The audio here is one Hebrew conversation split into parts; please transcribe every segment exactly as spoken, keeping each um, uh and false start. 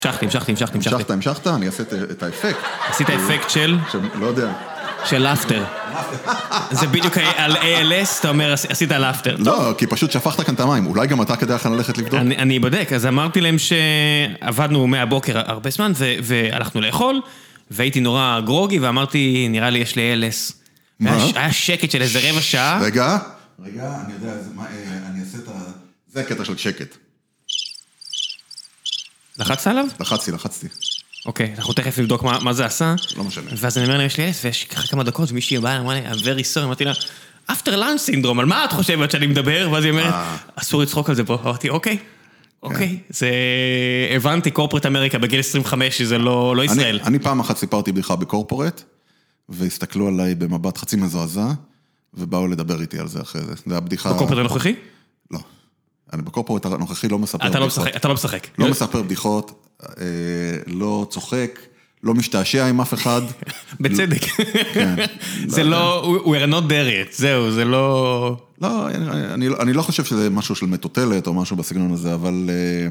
המשכתי, המשכתי, המשכתי, המשכתי. המשכת, המשכת, אני אעשה את האפקט. עשית האפקט של? לא יודע. של לאפטר. זה בדיוק על איי אל אס, אתה אומר, עשית לאפטר. לא, כי פשוט שפכת כאן את המים, אולי גם אתה כדאי לך ללכת לבדוק? אני בודק, אז אמרתי להם שעבדנו מהבוקר הרבה זמן, והלכנו לאכול, והייתי נורא גרוגי, ואמרתי, נראה לי יש לי איי אל אס. היה שקט של איזה רבע שעה. רגע, רגע, אני יודע, אני אעשה את ה... זה הקטע של שקט. לחצת עליו? לחצתי, לחצתי. אוקיי, אנחנו תכף נבדוק מה זה עשה. לא משנה. ואז אני אומר להם, יש לי אס, ויש כמה דקות, ומישהי באה, אמרה לי, I'm very sorry, אמרתי לה, after lunch syndrome, על מה את חושבת שאני מדבר? ואז היא אומרת, אסור לצחוק על זה פה. אמרתי, אוקיי, אוקיי. זה... הבנתי קורפורט אמריקה בגיל עשרים וחמש, שזה לא ישראל. אני פעם אחת סיפרתי בדיחה בקורפורט, והסתכלו עליי במבט חצי מזועזע, ובאו לדבר איתי על זה אחרי זה. זה הבדיחה... בקורפורט הנוכחי? לא. אני בקורפורט הנוכחי לא מספר אתה לא משחק, אתה לא משחק. לא מספר בדיחות, לא צוחק, לא משתעשע עם אף אחד. בצדק. זה לא, we're not there yet, זהו, זה לא... לא, אני לא חושב שזה משהו של מטוטלת או משהו בסגנון הזה, אבל...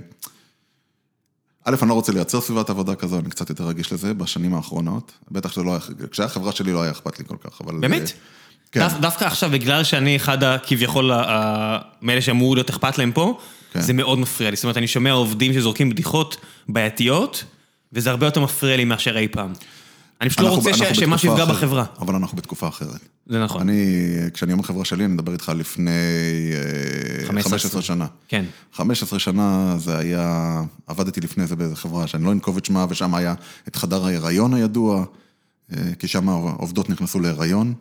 א', אני לא רוצה לייצר סביבת עבודה כזו, אני קצת יותר רגיש לזה בשנים האחרונות. בטח שזה לא היה, כשהחברה שלי לא היה אכפת לי כל כך, אבל... באמת? דווקא עכשיו, בגלל שאני אחד כביכול מאלה שאמרו להיות אכפת להם פה, זה מאוד מפריע לי. זאת אומרת, אני שומע עובדים שזורקים בדיחות בעייתיות, וזה הרבה יותר מפריע לי מאשר אי פעם. אני פשוט לא רוצה שמשהו יפגע בחברה. אבל אנחנו בתקופה אחרת. זה נכון. אני, כשאני אומר חברה שלי, אני מדבר איתך לפני חמש עשרה שנה. כן. חמש עשרה שנה זה היה, עבדתי לפני זה באיזה חברה, שאני לא אנקוב את שמה, ושם היה את חדר ההיריון הידוע, כי שם העובדות נכנסו להיריון,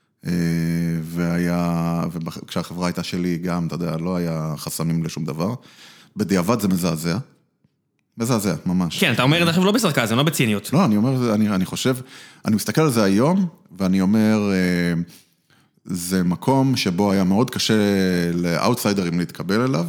והיה, וכשהחברה הייתה שלי גם, אתה יודע, לא היה חסמים לשום דבר. בדיעבד זה מזעזע. מזעזע, ממש. כן, אתה אומר את זה עכשיו לא בסרקזם, לא בציניות. לא, אני אומר, אני, אני חושב, אני מסתכל על זה היום, ואני אומר, זה מקום שבו היה מאוד קשה לאוטסיידרים להתקבל אליו,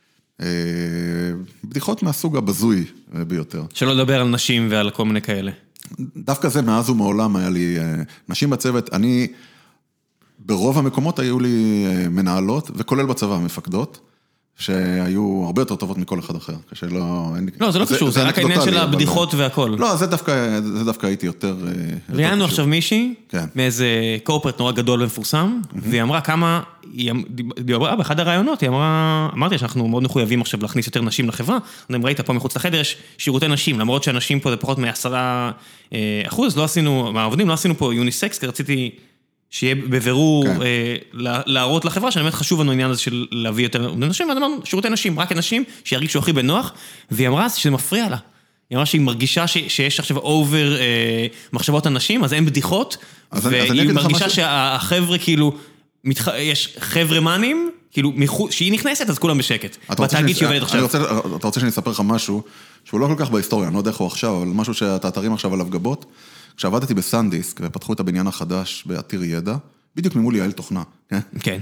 בדיחות מהסוג הבזוי ביותר. שלא לדבר על נשים ועל כל מיני כאלה. דווקא זה מאז ומעולם היה לי, נשים בצוות, אני, ברוב המקומות היו לי מנהלות, וכולל בצבא מפקדות, שהיו הרבה יותר טובות מכל אחד אחר, כשלא... לא, זה לא קשור, זה רק העניין של הבדיחות והכל. לא, זה דווקא, זה דווקא הייתי יותר... ראיינו עכשיו מישהי, מאיזה קורפרט נורא גדול ומפורסם, והיא אמרה כמה, היא אמרה באחד הרעיונות, היא אמרה, אמרתי שאנחנו מאוד מחויבים עכשיו להכניס יותר נשים לחברה, אני ראית פה מחוץ לחדר, יש שירותי נשים, למרות שאנשים פה זה פחות מעשרה אחוז, לא עשינו, מהעובדים לא עשינו פה יוניסקס, כי רציתי... שיהיה בבירור להראות לחברה, שאני באמת חשוב לנו העניין הזה של להביא יותר נשים, ואני אמרנו, שירותי נשים, רק אנשים שירגישו הכי בנוח, והיא אמרה שזה מפריע לה. היא אמרה שהיא מרגישה שיש עכשיו אובר מחשבות אנשים, אז אין בדיחות, והיא מרגישה שהחבר'ה כאילו, יש חבר'ה מנים, כאילו, שהיא נכנסת, אז כולם בשקט. בתאגיד שהיא עובדת עכשיו. אתה רוצה שאני אספר לך משהו, שהוא לא כל כך בהיסטוריה, אני לא יודע איך הוא עכשיו, אבל משהו שאתה תרים עכשיו עליו גבות, כשעבדתי בסנדיסק, ופתחו את הבניין החדש בעתיר ידע, בדיוק ממול יעל תוכנה. כן.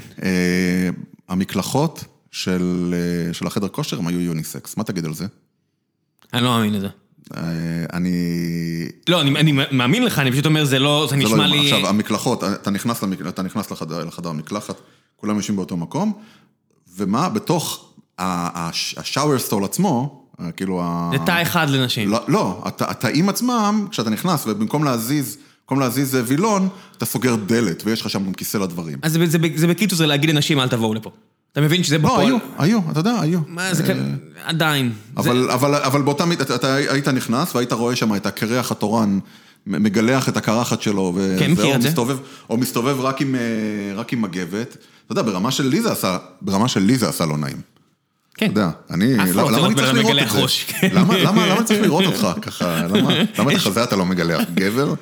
המקלחות של החדר כושר הם היו יוניסקס. מה תגיד על זה? אני לא מאמין לזה. אני... לא, אני מאמין לך, אני פשוט אומר, זה לא, זה נשמע לי... עכשיו, המקלחות, אתה נכנס לחדר המקלחת, כולם יושבים באותו מקום, ומה? בתוך השאוור סטול עצמו, כאילו... זה תא אחד לנשים. לא, לא, התאים עצמם, כשאתה נכנס, ובמקום להזיז, במקום להזיז וילון, אתה סוגר דלת, ויש לך שם גם כיסא לדברים. אז זה בקיצור, זה להגיד לנשים, אל תבואו לפה. אתה מבין שזה בפועל? לא, היו, היו, אתה יודע, היו. מה, זה כאן, עדיין. אבל באותה מיט, אתה היית נכנס, והיית רואה שם את הקרח התורן, מגלח את הקרחת שלו, כן, מכיר את זה. או מסתובב רק עם מגבת. אתה יודע, ברמה של לי זה עשה, ברמה של לי זה עשה לא נעים. כן. אתה יודע, אני, למה אני צריך לראות את זה? למה אני צריך לראות אותך ככה? למה את החזה אתה לא מגלח? גבר?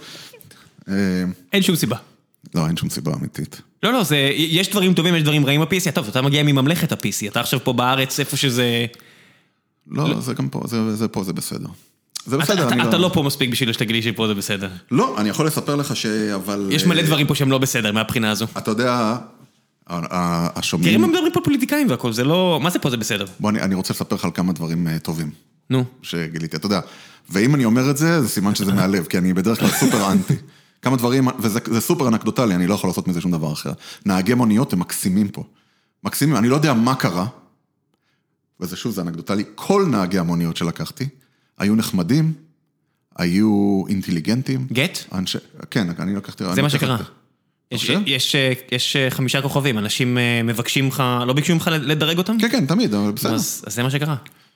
אין שום סיבה. לא, אין שום סיבה אמיתית. לא, לא, יש דברים טובים, יש דברים רעים ב-פי סי. טוב, אתה מגיע מממלכת ה-פי סי, אתה עכשיו פה בארץ, איפה שזה... לא, זה גם פה, זה פה, זה בסדר. זה בסדר, אני לא... אתה לא פה מספיק בשביל שתגיד לי שפה זה בסדר. לא, אני יכול לספר לך ש... אבל... יש מלא דברים פה שהם לא בסדר מהבחינה הזו. אתה יודע... השומעים... תראי מה מדברים פה פוליטיקאים והכל, זה לא... מה זה פה זה בסדר? בוא, אני רוצה לספר לך על כמה דברים טובים. נו. שגיליתי, אתה יודע. ואם אני אומר את זה, זה סימן שזה מהלב, כי אני בדרך כלל סופר אנטי. כמה דברים, וזה סופר אנקדוטלי, אני לא יכול לעשות מזה שום דבר אחר. נהגי מוניות הם מקסימים פה. מקסימים, אני לא יודע מה קרה, וזה שוב, זה אנקדוטלי, כל נהגי המוניות שלקחתי, היו נחמדים, היו אינטליגנטים. גט? אנש... כן, אני לקחתי... זה מה שקרה. יש, יש, יש חמישה כוכבים, אנשים מבקשים לך, לא ביקשו ממך לדרג אותם? כן, כן, תמיד, אבל בסדר. אז, אז זה מה שקרה.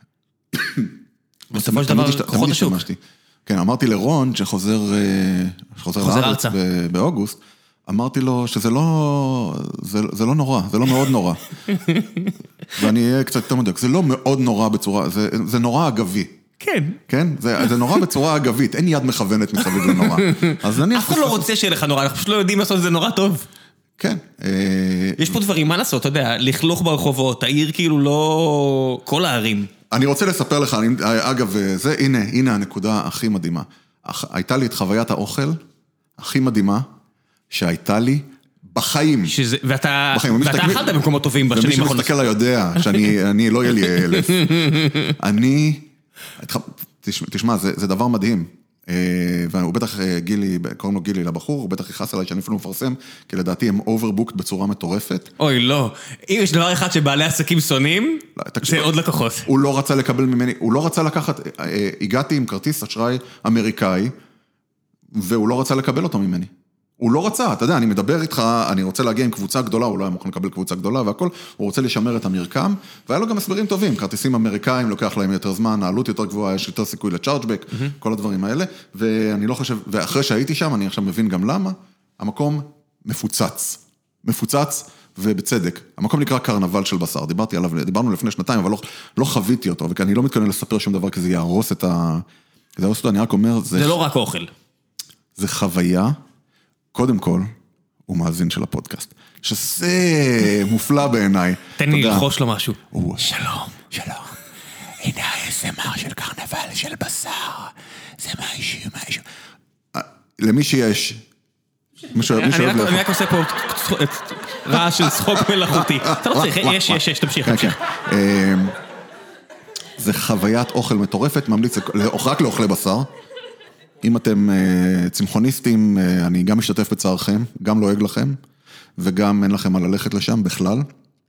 בסופו של דבר, כוחות השוק. כן, אמרתי לרון שחוזר, שחוזר לארץ באוגוסט, אמרתי לו שזה לא, זה, זה לא נורא, זה לא מאוד נורא. ואני אהיה קצת יותר מדויק, זה לא מאוד נורא בצורה, זה, זה נורא אגבי. כן. כן? זה, זה נורא בצורה אגבית, אין יד מכוונת מסביב לנורא. אז אני... אף אחד לא רוצה שיהיה לך נורא, אנחנו פשוט לא יודעים לעשות את זה נורא טוב. כן. יש פה דברים, מה לעשות, אתה יודע, לכלוך ברחובות, העיר כאילו לא... כל הערים. אני רוצה לספר לך, אני, אגב, זה, הנה, הנה הנקודה הכי מדהימה. הייתה לי את חוויית האוכל הכי מדהימה, שהייתה לי בחיים. שזה, ואתה, בחיים, ואתה מסתכל, אכלת במקומות טובים בשנים האחרונות. ומי שמסתכל יודע, שאני, אני לא יהיה לי אלף. אני, תשמע, זה, זה דבר מדהים. והוא בטח גילי, קוראים לו גילי לבחור, הוא בטח יכעס עליי שאני אפילו מפרסם, כי לדעתי הם אוברבוקט בצורה מטורפת. אוי, לא. אם יש דבר אחד שבעלי עסקים שונאים, זה עוד לקוחות. הוא לא רצה לקבל ממני, הוא לא רצה לקחת, הגעתי עם כרטיס אשראי אמריקאי, והוא לא רצה לקבל אותו ממני. הוא לא רצה, אתה יודע, אני מדבר איתך, אני רוצה להגיע עם קבוצה גדולה, הוא לא היה מוכן לקבל קבוצה גדולה והכל, הוא רוצה לשמר את המרקם, והיה לו גם הסברים טובים, כרטיסים אמריקאים, לוקח להם יותר זמן, העלות יותר גבוהה, יש יותר סיכוי לצ'ארג'בק, mm-hmm. כל הדברים האלה, ואני לא חושב, ואחרי שהייתי שם, אני עכשיו מבין גם למה, המקום מפוצץ, מפוצץ ובצדק. המקום נקרא קרנבל של בשר, דיברתי עליו, דיברנו לפני שנתיים, אבל לא, לא חוויתי אותו, וכי אני לא מתכונן לספר שום דבר, כי זה יהרוס את ה... זה יהרוס אותו, אני רק אומר, זה... זה לא רק אוכל. זה חוויה, קודם כל, הוא מאזין של הפודקאסט, שזה מופלא בעיניי. תן לי ללחוש לו משהו. שלום, שלום. הנה ה-אס אם אר של קרנבל של בשר. זה משהו, משהו. למי שיש... אני רק עושה פה רעש של צחוק מלאכותי. אתה לא צריך, יש, יש, יש, תמשיך, תמשיך. זה חוויית אוכל מטורפת, ממליץ רק לאוכלי בשר. אם אתם צמחוניסטים, אני גם משתתף בצערכם, גם לועג לכם, וגם אין לכם מה ללכת לשם בכלל.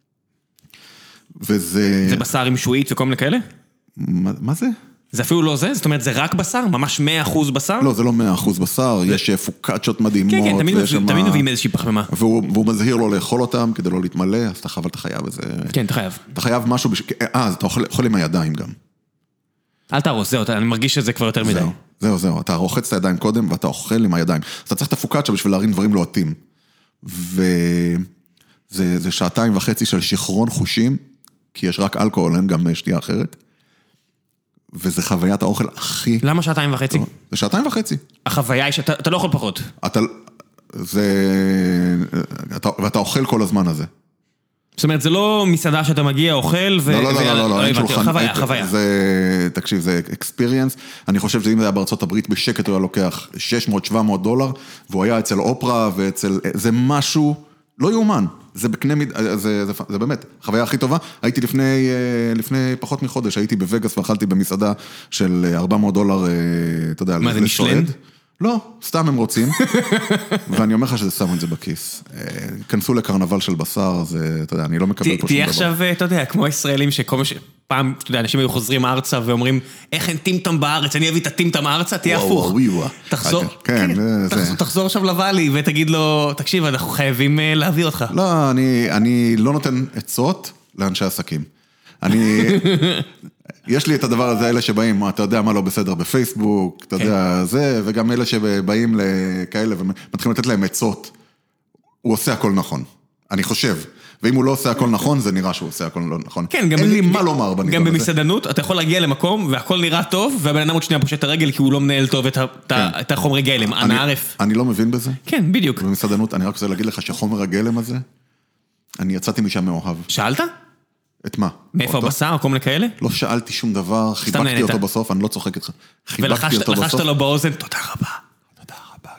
וזה... זה בשר עם שועית וכל מיני כאלה? מה, מה זה? זה אפילו לא זה? זאת אומרת, זה רק בשר? ממש מאה אחוז בשר? לא, זה לא מאה אחוז בשר, יש פוקאצ'ות מדהימות. כן, כן, תמיד מביאים איזושהי פחמימה. והוא, והוא מזהיר לו לאכול אותם כדי לא להתמלא, אז אתה חייב, אתה חייב איזה... כן, אתה חייב. אתה חייב משהו, בש... אה, אז אתה אוכל, אוכל עם הידיים גם. אל תרוס, זהו, אני מרגיש שזה כבר יותר מדי. זהו, זהו, אתה רוחץ את הידיים קודם, ואתה אוכל עם הידיים. אז אתה צריך את הפוקאצ'ה בשביל להרים דברים לוהטים. וזה זה שעתיים וחצי של שחרון חושים, כי יש רק אלכוהול, אין גם שתייה אחרת. וזה חוויית האוכל הכי... למה שעתיים וחצי? זה שעתיים וחצי. החוויה היא שאתה אתה לא אוכל פחות. אתה... זה... אתה, ואתה אוכל כל הזמן הזה. זאת אומרת, זה לא מסעדה שאתה מגיע, אוכל, ו... לא, לא, לא, לא, לא, אין שולחן. חוויה, חוויה. זה, תקשיב, זה experience. אני חושב שאם זה היה בארצות הברית בשקט, הוא היה לוקח שש מאות שבע מאות דולר, והוא היה אצל אופרה, ואצל... זה משהו לא יאומן. זה בקנה מיד... זה, זה, זה באמת, החוויה הכי טובה. הייתי לפני, לפני פחות מחודש, הייתי בווגאס, ואכלתי במסעדה של ארבע מאות דולר, אתה יודע, מה זה, משלן? לא, סתם הם רוצים, ואני אומר לך שזה שמו את זה בכיס. כנסו לקרנבל של בשר, זה, אתה יודע, אני לא מקבל פה שום דבר. תהיה עכשיו, אתה יודע, כמו ישראלים שכל מה ש... פעם, אתה יודע, אנשים היו חוזרים ארצה ואומרים, איך אין טימטם בארץ, אני אביא את הטימטם ארצה, תהיה הפוך. תחזור, תחזור עכשיו לוואלי ותגיד לו, תקשיב, אנחנו חייבים להביא אותך. לא, אני לא נותן עצות לאנשי עסקים. אני... יש לי את הדבר הזה, אלה שבאים, אתה יודע מה לא בסדר בפייסבוק, אתה יודע זה, וגם אלה שבאים לכאלה ומתחילים לתת להם עצות, הוא עושה הכל נכון, אני חושב, ואם הוא לא עושה הכל נכון, זה נראה שהוא עושה הכל לא נכון. כן, אין לי מה לומר בניגוד הזה. גם במסעדנות, אתה יכול להגיע למקום, והכל נראה טוב, והבן אדם עוד שנייה פושט את הרגל, כי הוא לא מנהל טוב את החומרי גלם, אנא ערף. אני לא מבין בזה. כן, בדיוק. במסעדנות, אני רק רוצה להגיד לך שחומר הגלם הזה, אני יצאתי משם מאוהב. שאלת? את מה? מאיפה הבשר או כל מיני כאלה? לא שאלתי שום דבר, חיבקתי אותו בסוף, אני לא צוחק איתך. חיבקתי אותו בסוף. ולחשת לו באוזן, תודה רבה. תודה רבה,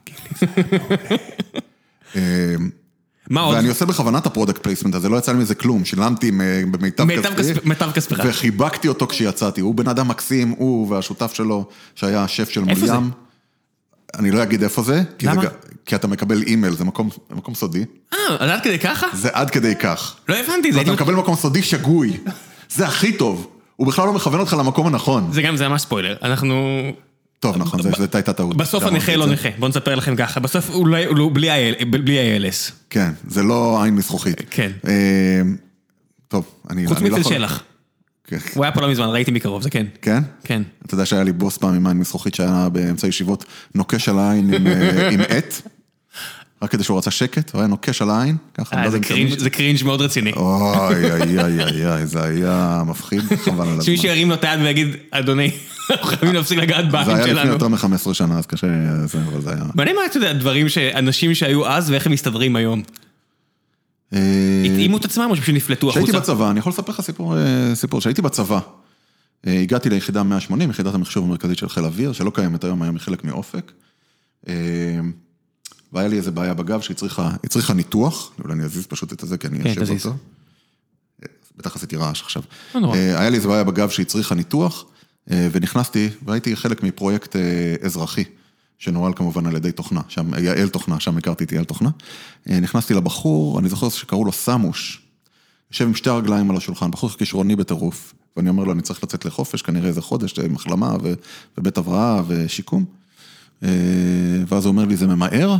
גילי. מה עוד? ואני עושה בכוונת הפרודקט פלייסמנט הזה, לא יצא לי מזה כלום, שילמתי במיטב כספי. מיטב כספך. וחיבקתי אותו כשיצאתי, הוא בן אדם מקסים, הוא והשותף שלו, שהיה השף של מולים. איפה זה? אני לא אגיד איפה זה. למה? כי אתה מקבל אימייל, זה מקום, מקום סודי. אה, אז עד כדי ככה? זה עד כדי כך. לא הבנתי, זה... אתה מקבל מקום סודי שגוי. זה הכי טוב. הוא בכלל לא מכוון אותך למקום הנכון. זה גם, זה ממש ספוילר. אנחנו... טוב, נכון, זה הייתה טעות. בסוף הנכה לא נכה, בוא נספר לכם ככה, בסוף הוא בלי ה-אל אס. כן, זה לא עין מזכוכית. כן. טוב, אני... חוץ מצל שלח. הוא היה פה לא מזמן, ראיתי מקרוב, זה כן. כן? כן. אתה יודע שהיה לי בוס פעם עם עין מזכוכית שהיה באמצע ישיבות נוקש על העין עם עט, רק כדי שהוא רצה שקט, הוא היה נוקש על העין. זה קרינג' מאוד רציני. אוי, אוי, אוי, אוי, זה היה מפחיד, חבל על הזמן. שמי שירים לו את היד ויגיד, אדוני, אנחנו חייבים להפסיק לגעת בעין שלנו. זה היה לפני יותר מ-חמש עשרה שנה, אז קשה, אבל זה היה... מעניין מה, אתה יודע, דברים שאנשים שהיו אז ואיך הם מסתדרים היום. התאימו את עצמם או שפשוט נפלטו החוצה? שהייתי בצבא, אני יכול לספר לך סיפור, שהייתי בצבא, הגעתי ליחידה מאה ושמונים, יחידת המחשוב המרכזית של חיל אוויר, שלא קיימת היום, היום היא חלק מאופק, והיה לי איזה בעיה בגב שהיא צריכה ניתוח, אולי אני אזיז פשוט את זה, כי אני אשב אותו. בטח עשיתי רעש עכשיו. היה לי איזה בעיה בגב שהיא צריכה ניתוח, ונכנסתי, והייתי חלק מפרויקט אזרחי, שנורל כמובן על ידי תוכנה, שם, יעל תוכנה, שם הכרתי את יעל תוכנה. נכנסתי לבחור, אני זוכר שקראו לו סמוש, יושב עם שתי הרגליים על השולחן, בחור כישרוני בטירוף, ואני אומר לו, אני צריך לצאת לחופש, כנראה איזה חודש, מחלמה ובית הבראה ושיקום. ואז הוא אומר לי, זה ממהר?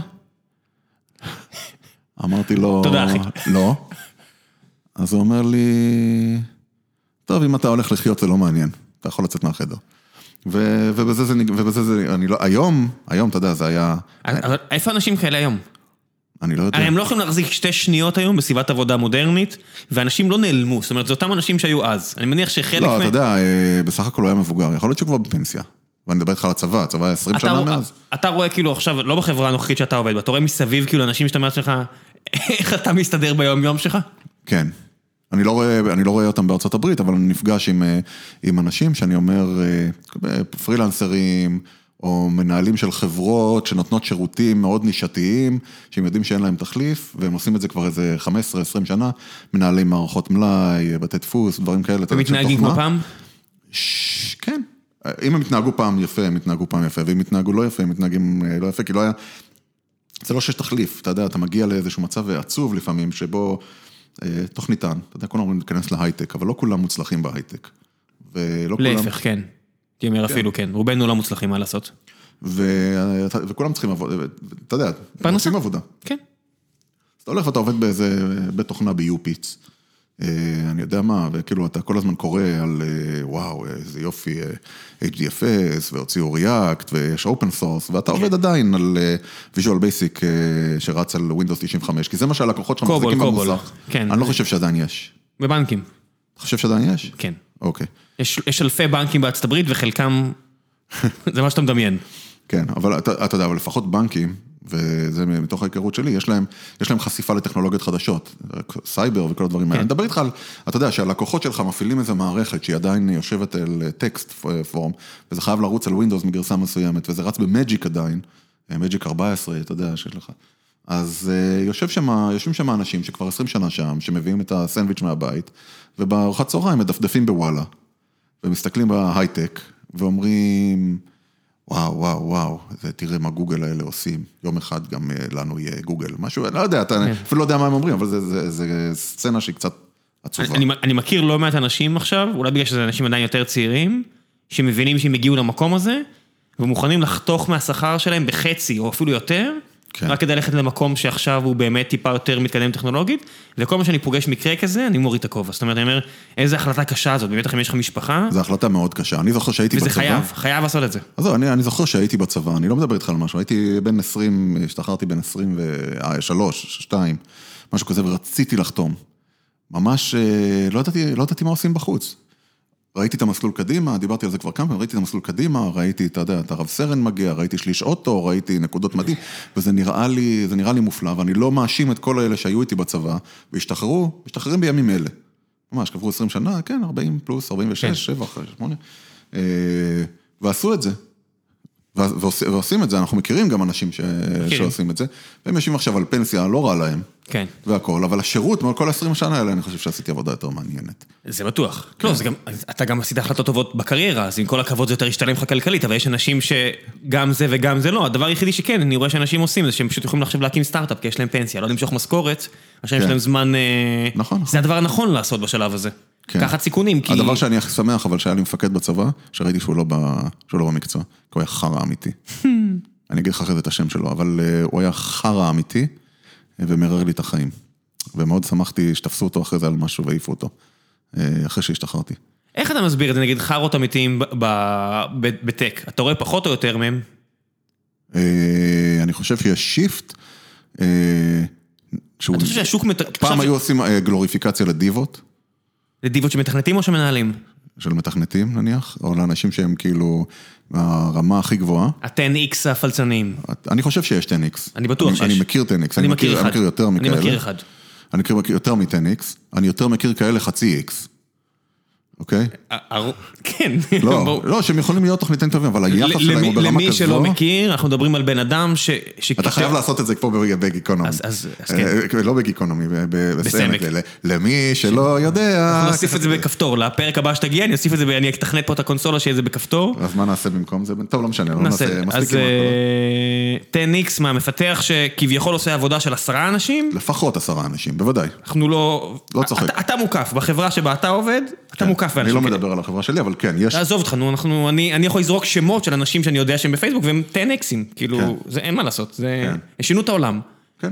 אמרתי לו, תודה אחי. לא. אז הוא אומר לי, טוב, אם אתה הולך לחיות זה לא מעניין, אתה יכול לצאת מהחדר. ובזה זה, ובזה זה, אני לא, היום, היום, אתה יודע, זה היה... אבל איפה אנשים כאלה היום? אני לא יודע. הרי הם לא יכולים להחזיק שתי שניות היום בסביבת עבודה מודרנית, ואנשים לא נעלמו, זאת אומרת, זה אותם אנשים שהיו אז. אני מניח שחלק... לא, אתה יודע, בסך הכל הוא היה מבוגר, יכול להיות שהוא כבר בפנסיה. ואני מדבר איתך על הצבא, הצבא היה עשרים שנה מאז. אתה רואה כאילו עכשיו, לא בחברה הנוכחית שאתה עובד, אתה רואה מסביב כאילו אנשים שאתה אומר לך, איך אתה מסתדר ביום יום שלך? כן. אני לא רואה, אני לא רואה אותם בארצות הברית, אבל אני נפגש עם, עם אנשים שאני אומר, פרילנסרים, או מנהלים של חברות שנותנות שירותים מאוד נישתיים, שהם יודעים שאין להם תחליף, והם עושים את זה כבר איזה חמש עשרה עשרים שנה, מנהלים מערכות מלאי, בתי דפוס, דברים כאלה. ומתנהגים כמו פעם? ש... כן. אם הם מתנהגו פעם יפה, הם מתנהגו פעם יפה, ואם מתנהגו לא יפה, הם מתנהגים לא יפה, כי לא היה... זה לא שיש תחליף, אתה יודע, אתה מגיע לאיזשהו מצב עצוב לפעמים, שבו תוכניתן, אתה יודע, כולם אומרים להיכנס להייטק, אבל לא כולם מוצלחים בהייטק. להפך, כן. תאמר אפילו כן, רובנו לא מוצלחים מה לעשות. וכולם צריכים עבודה, אתה יודע, הם עושים עבודה. כן. אז אתה הולך ואתה עובד באיזה בית תוכנה ביופיץ, אני יודע מה, וכאילו אתה כל הזמן קורא על, וואו, איזה יופי, אייץ' די אף אס, והוציאו ריאקט, ויש אופן סורס, ואתה עובד עדיין על ויז'ואל בייסיק שרץ על ווינדוס תשעים וחמש, כי זה מה שהלקוחות שלך מחזיקים במוסך. אני לא חושב שעדיין יש. בבנקים. אתה חושב שעדיין יש? כן. אוקיי. יש אלפי בנקים בארצות הברית, וחלקם, זה מה שאתה מדמיין. כן, אבל אתה יודע, אבל לפחות בנקים, וזה מתוך ההיכרות שלי, יש להם, יש להם חשיפה לטכנולוגיות חדשות, סייבר וכל הדברים האלה. אני מדבר איתך על, אתה יודע, שהלקוחות שלך מפעילים איזו מערכת שהיא עדיין יושבת על טקסט פורם, וזה חייב לרוץ על ווינדוס מגרסה מסוימת, וזה רץ במג'יק עדיין, מג'יק ארבע עשרה, אתה יודע, שיש לך. אז יושב שם, יושבים שם אנשים שכבר עשרים שנה שם, שמביאים את הסנדוויץ' מהבית, ובארוחת צהריים מדפדפים בוואלה, ומסתכלים בהייטק, ואומרים, וואו, וואו, וואו, תראה מה גוגל האלה עושים, יום אחד גם לנו יהיה גוגל, משהו, לא יודע, אתה אפילו לא יודע מה הם אומרים, אבל זה סצנה שהיא קצת עצובה. אני מכיר לא מעט אנשים עכשיו, אולי בגלל שזה אנשים עדיין יותר צעירים, שמבינים שהם הגיעו למקום הזה, ומוכנים לחתוך מהשכר שלהם בחצי, או אפילו יותר, רק כדי ללכת למקום שעכשיו הוא באמת טיפה יותר מתקדם טכנולוגית, וכל מה שאני פוגש מקרה כזה, אני מוריד את הכובע. זאת אומרת, אני אומר, איזה החלטה קשה הזאת, באמת אם יש לך משפחה. זו החלטה מאוד קשה. אני זוכר שהייתי בצבא. וזה חייב, חייב לעשות את זה. אז זהו, אני, אני זוכר שהייתי בצבא, אני לא מדבר איתך על משהו, הייתי בין עשרים, השתחררתי בין עשרים ושלוש, שתיים, משהו כזה, ורציתי לחתום. ממש, לא ידעתי, לא ידעתי מה עושים בחוץ. ראיתי את המסלול קדימה, דיברתי על זה כבר כמה, ראיתי את המסלול קדימה, ראיתי, אתה יודע, את הרב סרן מגיע, ראיתי שליש אוטו, ראיתי נקודות מדהים, וזה נראה לי, זה נראה לי מופלא, ואני לא מאשים את כל האלה שהיו איתי בצבא, והשתחררו, השתחררים בימים אלה. ממש, קברו עשרים שנה, כן, ארבעים פלוס, ארבעים ושש, שבע, שמונה, ועשו את זה. ועושים את זה, אנחנו מכירים גם אנשים שעושים את זה, והם יושבים עכשיו על פנסיה, לא רע להם, והכל, אבל השירות, מעל כל עשרים שנה האלה, אני חושב שעשיתי עבודה יותר מעניינת. זה בטוח. לא, אתה גם עשית החלטות טובות בקריירה, אז עם כל הכבוד זה יותר ישתלם לך כלכלית, אבל יש אנשים שגם זה וגם זה לא, הדבר היחידי שכן, אני רואה שאנשים עושים, זה שהם פשוט יכולים לחשב להקים סטארט-אפ, כי יש להם פנסיה, לא למשוך משכורת, עכשיו יש להם זמן, זה הדבר הנכון לעשות בשלב הזה. לקחת סיכונים, כי... הדבר שאני הכי שמח, אבל שהיה לי מפקד בצבא, שראיתי שהוא לא במקצוע, כי הוא היה חרא אמיתי. אני אגיד לך אחרי זה את השם שלו, אבל הוא היה חרא אמיתי, ומרר לי את החיים. ומאוד שמחתי שתפסו אותו אחרי זה על משהו, והעיפו אותו, אחרי שהשתחררתי. איך אתה מסביר את זה, נגיד, חרות אמיתיים בטק? אתה רואה פחות או יותר מהם? אני חושב שיש שיפט, אתה חושב שהשוק... פעם היו עושים גלוריפיקציה לדיבות. לדיבות שמתכנתים או שמנהלים? של מתכנתים נניח, או לאנשים שהם כאילו הרמה הכי גבוהה. ה-טן איקס הפלצניים. אני חושב שיש טן איקס. אני בטוח שיש. אני מכיר טן איקס. אני מכיר אחד. אני מכיר יותר מכאלה. אני מכיר אחד. אני מכיר יותר מ-טן איקס. אני יותר מכיר כאלה חצי איקס. אוקיי? כן. לא, לא, שהם יכולים להיות תוכניתים טובים, אבל היחס שלהם הוא ברמה כזו. למי שלא מכיר, אנחנו מדברים על בן אדם ש... אתה חייב לעשות את זה פה בגיקונומי. אז כן. לא בגיקונומי, בסמק. למי שלא יודע... אנחנו נוסיף את זה בכפתור, לפרק הבא שתגיע, אני אוסיף את זה, אני אתכנת פה את הקונסולה שיהיה זה בכפתור. אז מה נעשה במקום זה? טוב, לא משנה, לא נעשה מספיק. אז טן איקס מהמפתח שכביכול עושה עבודה של עשרה אנשים. לפחות עשרה אנשים, בוודאי. אנחנו לא... לא צוחק. אתה מוקף, בחברה שבה אתה עובד, אתה מוקף באנשים. אני לא מדבר על החברה שלי, אבל כן, יש... תעזוב אותך, אנחנו, אני, אני יכול לזרוק שמות של אנשים שאני יודע שהם בפייסבוק, והם טן אקסים, כאילו, זה אין מה לעשות, זה... שינו את העולם. כן.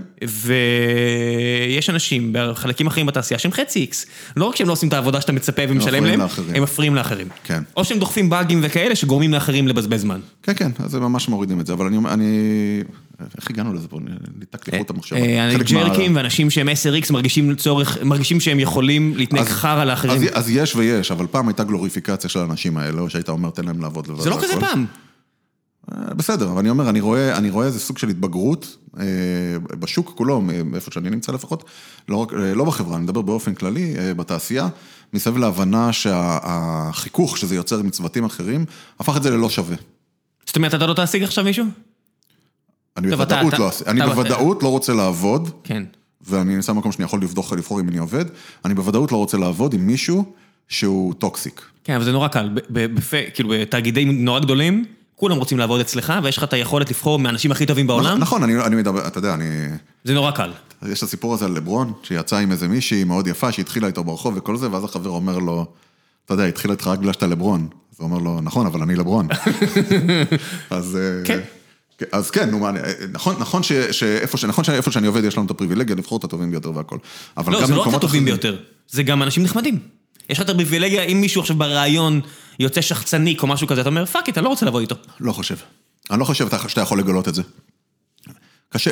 ויש אנשים בחלקים אחרים בתעשייה שהם חצי איקס. לא רק שהם לא עושים את העבודה שאתה מצפה ומשלם להם, הם מפריעים לאחרים. כן. או שהם דוחפים באגים וכאלה שגורמים לאחרים לבזבז זמן. כן, כן, אז הם ממש מורידים את זה, אבל אני... אני... איך הגענו לזה פה? ניתק לי פה את המחשבה. ג'רקים ואנשים שהם עשר איקס מרגישים לצורך, מרגישים שהם יכולים להתנהג חרא לאחרים. אז יש ויש, אבל פעם הייתה גלוריפיקציה של האנשים האלה, או שהיית אומר, תן להם לעבוד לבד. זה לא כזה פעם. בסדר, אבל אני אומר, אני רואה, אני רואה איזה סוג של התבגרות בשוק כולו, איפה שאני נמצא לפחות, לא רק, לא בחברה, אני מדבר באופן כללי, בתעשייה, מסביב להבנה שהחיכוך שזה יוצר מצוותים אחרים, הפך את זה ללא שווה. זאת אומרת, אתה לא תעסיק עכשיו מישהו? אני בוודאות לא, אני בוודאות לא רוצה לעבוד, כן. ואני נמצא במקום שאני יכול לבחור אם אני עובד, אני בוודאות לא רוצה לעבוד עם מישהו שהוא טוקסיק. כן, אבל זה נורא קל, כאילו בתאגידי נורא גדולים, כולם רוצים לעבוד אצלך, ויש לך את היכולת לבחור מהאנשים הכי טובים בעולם. נכון, אני מדבר, אתה יודע, אני... זה נורא קל. יש את הסיפור הזה על לברון, שיצא עם איזה מישהי מאוד יפה, שהתחילה איתו ברחוב וכל זה, ואז החבר אומר לו, אתה יודע, התחילה איתך רק בגלל שאתה לברון. אז הוא אומר לו, נכון, אבל אני לברון. אז... כן. אז כן, נכון, נכון שאיפה שאני עובד יש לנו את הפריבילגיה לבחור את הטובים ביותר והכל. לא, זה לא רק הטובים ביותר, זה גם אנשים נחמדים. יש לך את הפריבילגיה, אם מישהו עכשיו ברעיון יוצא שחצניק או משהו כזה, אתה אומר, פאק, אתה לא רוצה לבוא איתו. לא חושב. אני לא חושב שאתה יכול לגלות את זה. קשה,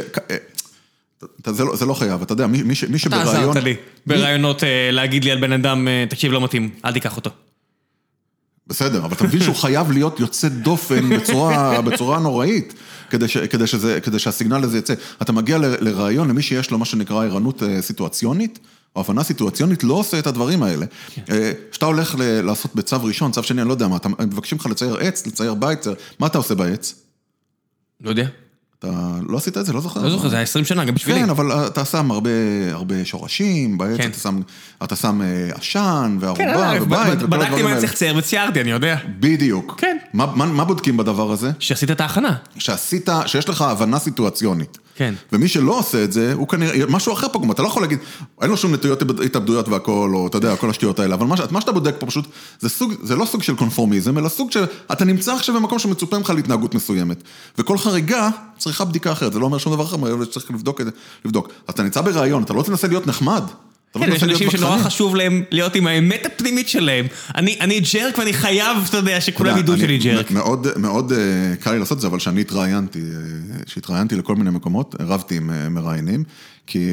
זה לא חייב, אתה יודע, מי שברעיון... אתה עזרת לי, ברעיונות להגיד לי על בן אדם, תקשיב, לא מתאים, אל תיקח אותו. בסדר, אבל אתה מבין שהוא חייב להיות יוצא דופן בצורה נוראית, כדי שהסיגנל הזה יצא. אתה מגיע לרעיון למי שיש לו מה שנקרא ערנות סיטואציונית, או הבנה סיטואציונית לא עושה את הדברים האלה. שאתה הולך לעשות בצו ראשון, צו שני, אני לא יודע מה, הם מבקשים לך לצייר עץ, לצייר בית, מה אתה עושה בעץ? לא יודע. אתה לא עשית את זה, לא זוכר? לא זוכר, זה היה עשרים שנה, גם בשבילי. כן, אבל אתה שם הרבה שורשים, בעץ אתה שם עשן וערובה ובית. בדקתי מה צריך לצייר וציירתי, אני יודע. בדיוק. כן. מה בודקים בדבר הזה? שעשית את ההכנה. שעשית, שיש לך הבנה סיטואציונית. כן. ומי שלא עושה את זה, הוא כנראה, משהו אחר פגום, אתה לא יכול להגיד, אין לו שום נטויות התאבדויות והכל, או אתה יודע, כל השטויות האלה, אבל מה שאתה בודק פה פשוט, זה סוג, זה לא סוג של קונפורמיזם, אלא סוג שאתה נמצא עכשיו במקום שמצופה ממך להתנהגות מסוימת, וכל חריגה צריכה בדיקה אחרת, זה לא אומר שום דבר אחר, אבל צריך לבדוק את זה, לבדוק. אז אתה נמצא ברעיון, אתה לא תנסה להיות נחמד. כן, יש אנשים שנורא חשוב להם להיות עם האמת הפנימית שלהם. אני ג'רק ואני חייב, אתה יודע, שכולם ידעו שאני ג'רק. מאוד, מאוד קל לי לעשות את זה, אבל שאני התראיינתי, שהתראיינתי לכל מיני מקומות, רבתי עם מראיינים, כי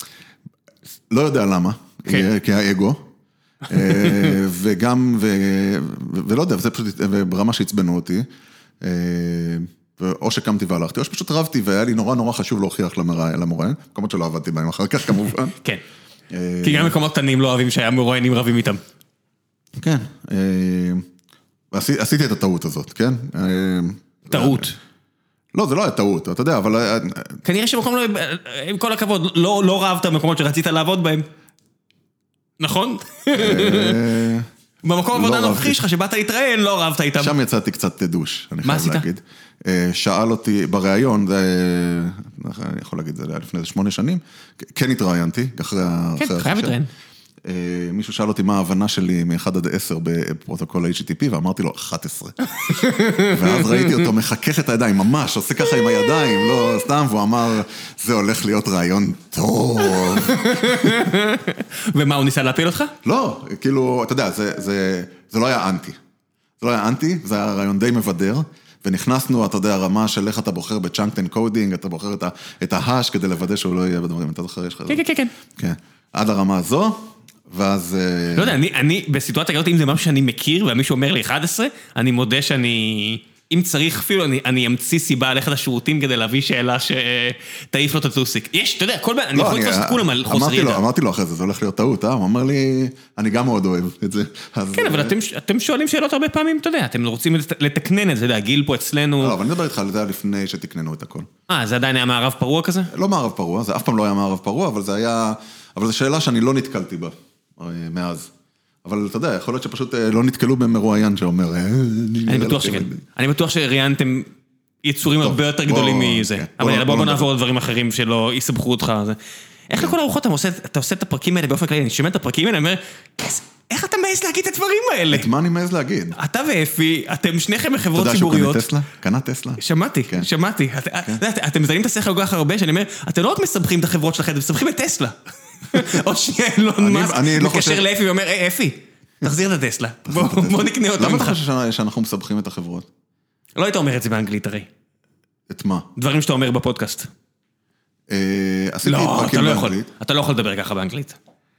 לא יודע למה, כי האגו, וגם, ולא יודע, וזה פשוט ברמה שהצבנו אותי, או שקמתי והלכתי, או שפשוט רבתי, והיה לי נורא נורא חשוב להוכיח למראיין, מקומות שלא עבדתי בהם אחר כך כמובן. כן. כי גם מקומות קטנים לא אוהבים שהיה מרואיינים רבים איתם. כן. עשיתי את הטעות הזאת, כן? טעות. לא, זה לא היה טעות, אתה יודע, אבל... כנראה שמקום לא... עם כל הכבוד, לא רבת במקומות שרצית לעבוד בהם. נכון? במקום עבודה נוכחי שלך, שבאת להתראיין, לא רבת איתם. שם יצאתי קצת דוש, אני חייב להגיד. שאל אותי, בראיון, אני יכול להגיד, זה היה לפני שמונה שנים, כן התראיינתי, אחרי... כן, חייב להתראיין. מישהו שאל אותי מה ההבנה שלי מ-אחד עד עשר בפרוטוקול ה-אייץ' טי טי פי, ואמרתי לו, אחת עשרה. ואז ראיתי אותו מחכך את הידיים, ממש, עושה ככה עם הידיים, לא סתם, והוא אמר, זה הולך להיות רעיון טוב. ומה, הוא ניסה להפיל אותך? לא, כאילו, אתה יודע, זה לא היה אנטי. זה לא היה אנטי, זה היה רעיון די מבדר, ונכנסנו, אתה יודע, הרמה של איך אתה בוחר בצ'אנק אנקודינג, אתה בוחר את ההש כדי לוודא שהוא לא יהיה בדברים, אתה זוכר, יש לך... כן, כן, כן. כן. עד הרמה הזו, ואז... לא יודע, אני, אני, בסיטואציה כזאת, אם זה משהו שאני מכיר, ומישהו אומר לי אחד עשרה, אני מודה שאני, אם צריך אפילו, אני, אני אמציא סיבה ללכת לשירותים כדי להביא שאלה שתעיף לו את הטוסיק. יש, אתה יודע, כל פעם, אני יכול לתפוס את כולם על חוסר ידע. אמרתי לו אחרי זה, זה הולך להיות טעות, הוא אמר לי, אני גם מאוד אוהב את זה. כן, אבל אתם שואלים שאלות הרבה פעמים, אתה יודע, אתם רוצים לתקנן את זה, אתה יודע, גיל פה אצלנו... לא, אבל אני מדבר איתך על זה לפני שתקננו את הכל. אה, זה עדיין היה מערב פרוע כזה? לא מערב פרוע, זה אף פעם לא היה מערב פרוע, אבל זה היה, אבל זו שאלה שאני לא נתקלתי בה, מאז. אבל אתה יודע, יכול להיות שפשוט לא נתקלו במרואיין שאומר... אני בטוח שכן. אני בטוח שראיינתם יצורים הרבה יותר גדולים מזה. אבל בואו נעבור לדברים אחרים שלא יסבכו אותך. איך לכל הרוחות אתה עושה את הפרקים האלה באופן כללי? אני שומע את הפרקים האלה, אני אומר, איך אתה מעז להגיד את הדברים האלה? את מה אני מעז להגיד? אתה ואפי, אתם שניכם בחברות ציבוריות. אתה יודע שהוא קנה טסלה? קנה טסלה? שמעתי, שמעתי. אתם מזיינים את השכל כל כך הרבה, שאני אומר, אתם לא רק מסבכים את החברות שלכם, אתם מסבכים את טסלה. או שאילון מאסק מקשר לאפי ואומר, היי אפי, תחזיר את הטסלה, בוא נקנה אותה ממך. למה אתה חושב שאנחנו מסבכים את החברות? לא היית אומר את זה באנגלית הרי. את מה? דברים שאתה אומר בפודקאסט. לא, אתה לא יכול, אתה לא יכול לדבר ככה באנגלית.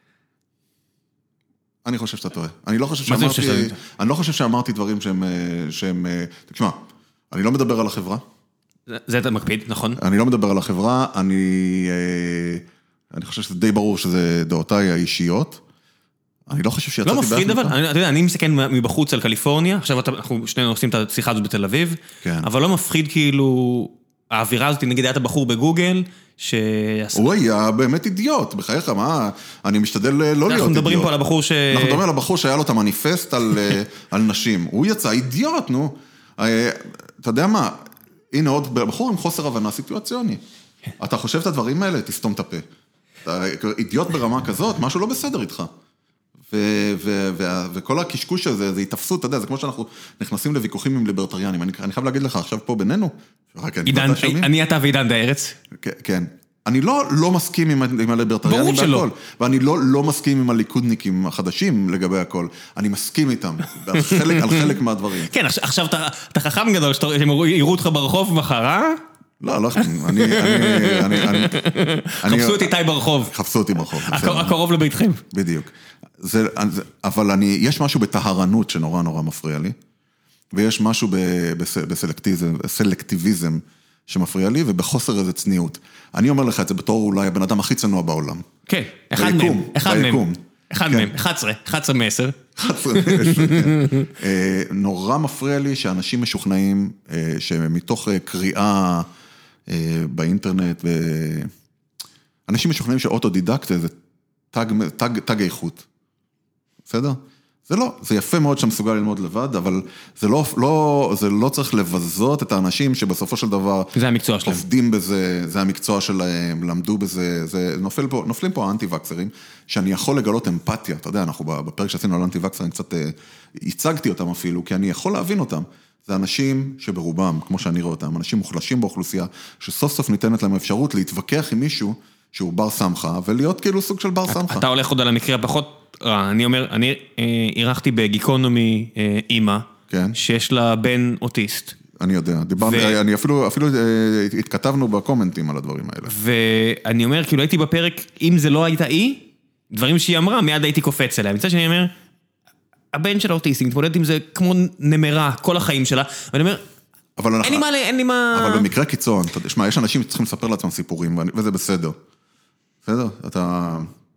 אני חושב שאתה טועה. אני לא חושב שאמרתי, אני לא חושב שאמרתי דברים שהם, שהם, תשמע, אני לא מדבר על החברה. זה אתה מקפיד, נכון? אני לא מדבר על החברה, אני, אני חושב שזה די ברור שזה דעותיי האישיות. אני לא חושב שיצאתי... לא מפחיד אבל, אתה יודע, אני מסתכל מבחוץ על קליפורניה, עכשיו אנחנו שנינו עושים את השיחה הזאת בתל אביב, אבל לא מפחיד כאילו, האווירה הזאת, נגיד היה את הבחור בגוגל, ש... הוא היה באמת אידיוט, בחייך, מה? אני משתדל לא להיות אידיוט. אנחנו מדברים פה על הבחור ש... אנחנו מדברים על הבחור שהיה לו את המניפסט על נשים. הוא יצא אידיוט, נו. אתה יודע מה? הנה עוד בחור עם חוסר הבנה סיטואציוני. אתה חושב את הדברים האלה, תסתום את הפה. אידיוט ברמה כזאת, משהו לא בסדר איתך. וכל הקשקוש הזה, זה התאפסות, אתה יודע, זה כמו שאנחנו נכנסים לוויכוחים עם ליברטריאנים. אני חייב להגיד לך, עכשיו פה בינינו, אני אתה ועידן דארץ. כן. אני לא לא מסכים עם הליברטריאנים בהכל, ואני לא לא מסכים עם הליכודניקים החדשים לגבי הכל. אני מסכים איתם, על חלק מהדברים. כן, עכשיו אתה חכם גדול, שהם יראו אותך ברחוב מחר, אה? לא, לא, אני, אני, אני, חפשו אותי איתי ברחוב. חפשו אותי ברחוב. הקרוב לביתכם. בדיוק. זה, אבל אני, יש משהו בטהרנות שנורא נורא מפריע לי, ויש משהו בסלקטיביזם, סלקטיביזם שמפריע לי, ובחוסר איזה צניעות. אני אומר לך את זה בתור אולי הבן אדם הכי צנוע בעולם. כן, אחד מהם, אחד מהם. אחד מהם, אחת עשרה, אחת עשרה מעשר. אחת עשרה מעשר, כן. נורא מפריע לי שאנשים משוכנעים, שמתוך קריאה באינטרנט, אנשים משוכנעים שאוטודידקט זה תג איכות. בסדר? זה לא, זה יפה מאוד שמסוגל ללמוד לבד, אבל זה לא, לא, זה לא צריך לבזות את האנשים שבסופו של דבר... זה המקצוע שלהם. עובדים בזה, זה המקצוע שלהם, למדו בזה, זה נופל פה, נופלים פה האנטי-וקסרים, שאני יכול לגלות אמפתיה, אתה יודע, אנחנו בפרק שעשינו על האנטי-וקסרים, קצת הצגתי אותם אפילו, כי אני יכול להבין אותם. זה אנשים שברובם, כמו שאני רואה אותם, אנשים מוחלשים באוכלוסייה, שסוף סוף ניתנת להם אפשרות להתווכח עם מישהו שהוא בר סמכה, ולהיות כאילו סוג של בר סמכה. אתה הולך עוד על המקרה הפחות... אני אומר, אני ערכתי בגיקונומי אימא, שיש לה בן אוטיסט. אני יודע, דיברנו, אני אפילו, אפילו התכתבנו בקומנטים על הדברים האלה. ואני אומר, כאילו הייתי בפרק, אם זה לא הייתה אי, דברים שהיא אמרה, מיד הייתי קופץ אליה. מצד שאני אומר, הבן של האוטיסט, מתמודד עם זה כמו נמרה, כל החיים שלה, ואני אומר, אין לי מה, אין לי מה... אבל במקרה קיצון, תשמע, יש אנשים שצריכים לספר לעצמם סיפורים, וזה בסדר. בסדר? אתה...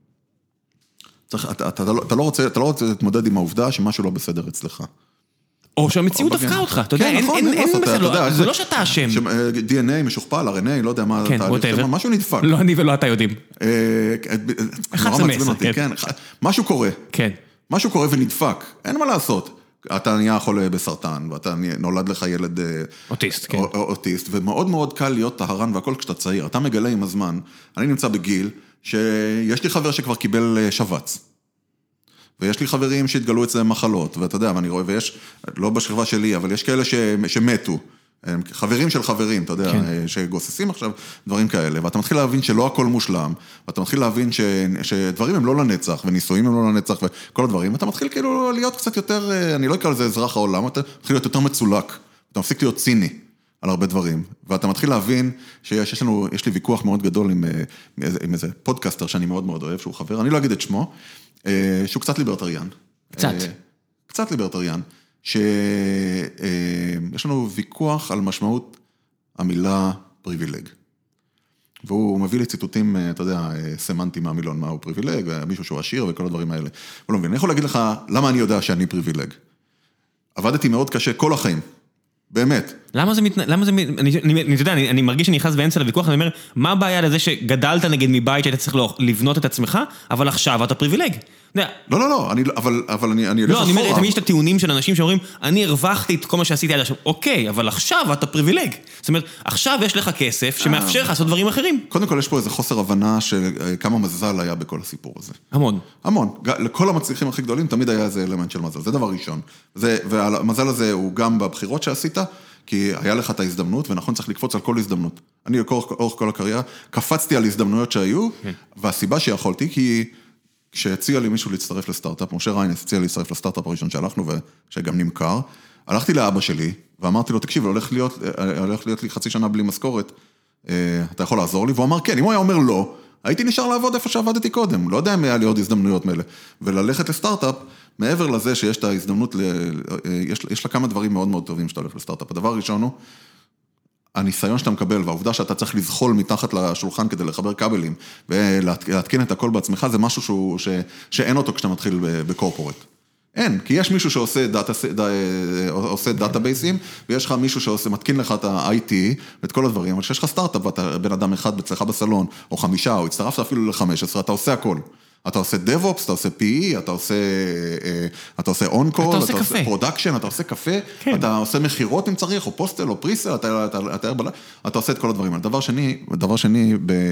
צריך, אתה, אתה, אתה לא רוצה, אתה לא רוצה להתמודד עם העובדה שמשהו לא בסדר אצלך. או שהמציאות דפקה אותך, אתה יודע, אין בסדר, זה לא שאתה אשם. די אן איי משוכפל, אר אן איי, לא יודע מה, משהו נדפק. לא אני ולא אתה יודעים. אחד סמסר, כן. משהו קורה. כן. משהו קורה ונדפק, אין מה לעשות. אתה נהיה חולה בסרטן, ואתה נולד לך ילד... אוטיסט, כן. אוטיסט, ומאוד מאוד קל להיות טהרן והכל כשאתה צעיר. אתה מגלה עם הזמן, אני נמצא בגיל, שיש לי חבר שכבר קיבל שבץ, ויש לי חברים שהתגלו אצלם מחלות, ואתה יודע, ואני רואה, ויש, לא בשכבה שלי, אבל יש כאלה ש, שמתו, חברים של חברים, אתה יודע, כן. שגוססים עכשיו, דברים כאלה, ואתה מתחיל להבין שלא הכל מושלם, ואתה מתחיל להבין ש, שדברים הם לא לנצח, וניסויים הם לא לנצח, וכל הדברים, ואתה מתחיל כאילו להיות קצת יותר, אני לא אקרא לזה אזרח העולם, אתה מתחיל להיות יותר מצולק, אתה מפסיק להיות ציני על הרבה דברים, ואתה מתחיל להבין שיש יש לנו, יש לי ויכוח מאוד גדול עם, עם איזה פודקאסטר שאני מאוד מאוד אוהב, שהוא חבר, אני לא אגיד את שמו, שהוא קצת ליברטריאן. קצת. קצת ליברטריאן. שיש לנו ויכוח על משמעות המילה פריבילג. והוא מביא לי ציטוטים, אתה יודע, סמנטיים מהמילון, מה הוא פריבילג, מישהו שהוא עשיר וכל הדברים האלה. הוא לא מבין, אני יכול להגיד לך למה אני יודע שאני פריבילג. עבדתי מאוד קשה כל החיים, באמת. למה זה מתנ... למה זה... אני, אני, אני, יודע, אני, אני מרגיש שאני נכנס באמצע לוויכוח, אני אומר, מה הבעיה לזה שגדלת נגד מבית שהיית צריך לבנות את עצמך, אבל עכשיו אתה פריבילג? לא, לא, לא, אני, אבל, אבל אני, אני לא, אני אומר, תמיד יש את הטיעונים של אנשים שאומרים, אני הרווחתי את כל מה שעשיתי עד עכשיו, אוקיי, אבל עכשיו אתה פריבילג. זאת אומרת, עכשיו יש לך כסף שמאפשר לך לעשות דברים אחרים. קודם כל, יש פה איזה חוסר הבנה של כמה מזל היה בכל הסיפור הזה. המון. המון. לכל המצליחים הכי גדולים, תמיד היה איזה אלמנט של מזל. זה דבר ראשון. זה, והמזל הזה הוא גם בבחירות שעשית, כי היה לך את ההזדמנות, ונכון צריך לקפוץ על כל הזדמנות. אני, אורך כל הקריירה, קפצתי על הזדמנויות שהיו, והסיבה שיכולתי, כי כשהציע לי מישהו להצטרף לסטארט-אפ, משה ריינס הציע לי להצטרף לסטארט-אפ הראשון שהלכנו, ושגם נמכר, הלכתי לאבא שלי, ואמרתי לו, תקשיב, הולך להיות, הולך להיות לי חצי שנה בלי משכורת, אתה יכול לעזור לי? והוא אמר, כן, אם הוא היה אומר לא, הייתי נשאר לעבוד איפה שעבדתי קודם, לא יודע אם היה לי עוד הזדמנויות מלא, וללכת לסטארט-אפ, מעבר לזה שיש את ההזדמנות, יש, יש לה כמה דברים מאוד מאוד טובים שאתה הולך לסטארט-אפ. הדבר הראשון הוא, הניסיון שאתה מקבל, והעובדה שאתה צריך לזחול מתחת לשולחן כדי לחבר כבלים, ולהתקין את הכל בעצמך, זה משהו שהוא, ש, שאין אותו כשאתה מתחיל בקורפורט. אין, כי יש מישהו שעושה דאטה, עושה דאטאבייסים, ויש לך מישהו שעושה, מתקין לך את ה-איי טי, ואת כל הדברים, אבל שיש לך סטארט-אפ, ואתה בן אדם אחד בצלך בסלון, או חמישה, או הצטרפת אפילו ל-חמש עשרה, אתה עושה הכל. אתה עושה DevOps, אתה עושה פי אי, אתה עושה, אתה עושה on-call, אתה עושה production, אתה עושה קפה, אתה עושה מחירות אם צריך, או פוסטל, או פריסל, אתה עושה את כל הדברים. דבר שני, דבר שני,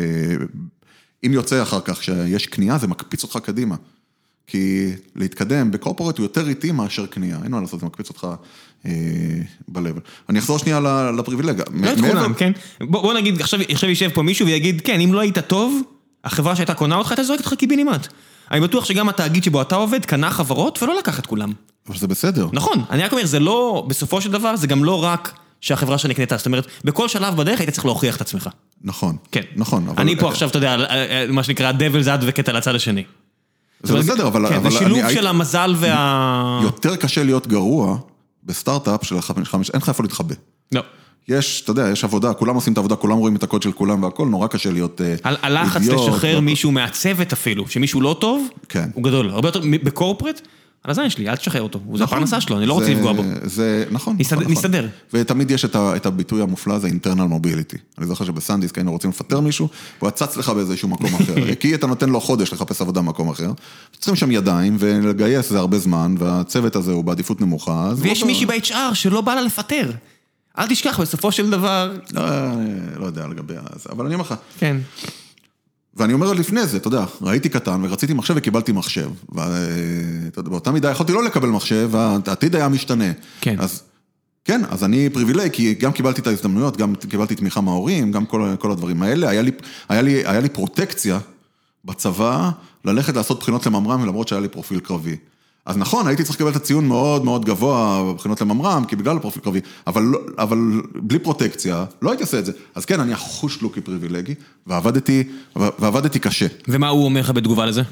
אם יוצא אחר כך שיש קנייה, זה מקפיץ אותך קדימה. כי להתקדם בקורפורט הוא יותר איטי מאשר קנייה. אין מה לעשות, זה מקפיץ אותך בלבל. אני אחזור שנייה לפריבילגיה. לא את כולם, כן? בוא נגיד, עכשיו יישב פה מישהו ויגיד, כן, אם לא היית טוב, החברה שהייתה קונה אותך, הייתה זורקת אותך קיבינימט. אני בטוח שגם התאגיד שבו אתה עובד, קנה חברות ולא לקח את כולם. אבל זה בסדר. נכון, אני רק אומר, זה לא, בסופו של דבר, זה גם לא רק שהחברה שנקנתה, זאת אומרת, בכל שלב בדרך היית צריך להוכיח את עצמך. נכון. כן. נכון. אני פה עכשיו, אתה יודע, מה שנקרא, devil's advocate על הצד השני. זה בסדר, אבל... כן, זה שילוב של המזל וה... יותר קשה להיות גרוע בסטארט-אפ של חמש, אין לך איפה להתחבא. לא. יש, אתה יודע, יש עבודה, כולם עושים את העבודה, כולם רואים את הקוד של כולם והכל, נורא קשה להיות אידיוט. הלחץ לשחרר מישהו מהצוות אפילו, שמישהו לא טוב, הוא גדול. הרבה יותר בקורפרט, על הזין שלי, אל תשחרר אותו. זה הפרנסה שלו, אני לא רוצה לפגוע בו. זה, נכון. נסתדר. ותמיד יש את הביטוי המופלא, זה internal mobility. אני זוכר שבסנדיסק היינו רוצים לפטר מישהו, והוא הצץ לך באיזשהו מקום אחר. כי אתה נותן לו חודש לחפש עבודה במקום אחר. צריכים שם ידיים, ולגייס זה הרבה זמן, והצוות הזה הוא בעדיפות נמוכה. ויש מישהי ב-אייץ' אר שלא בא לה לפטר. אל תשכח, בסופו של דבר... לא יודע לגבי זה, אבל אני אומר לך. כן. ואני אומר לפני זה, אתה יודע, ראיתי קטן ורציתי מחשב וקיבלתי מחשב. ובאותה מידה יכולתי לא לקבל מחשב, והעתיד היה משתנה. כן. אז, כן, אז אני פריבילג, כי גם קיבלתי את ההזדמנויות, גם קיבלתי תמיכה מההורים, גם כל, כל הדברים האלה. היה לי, היה לי, היה לי פרוטקציה בצבא ללכת לעשות בחינות לממר"ם, למרות שהיה לי פרופיל קרבי. אז נכון, הייתי צריך לקבל את הציון מאוד מאוד גבוה בבחינות לממר"ם, כי בגלל הפרופיל קרבי, אבל, אבל בלי פרוטקציה, לא הייתי עושה את זה. אז כן, אני אחוש לוקי פריבילגי, ועבדתי, ועבדתי קשה. ומה הוא אומר לך בתגובה לזה?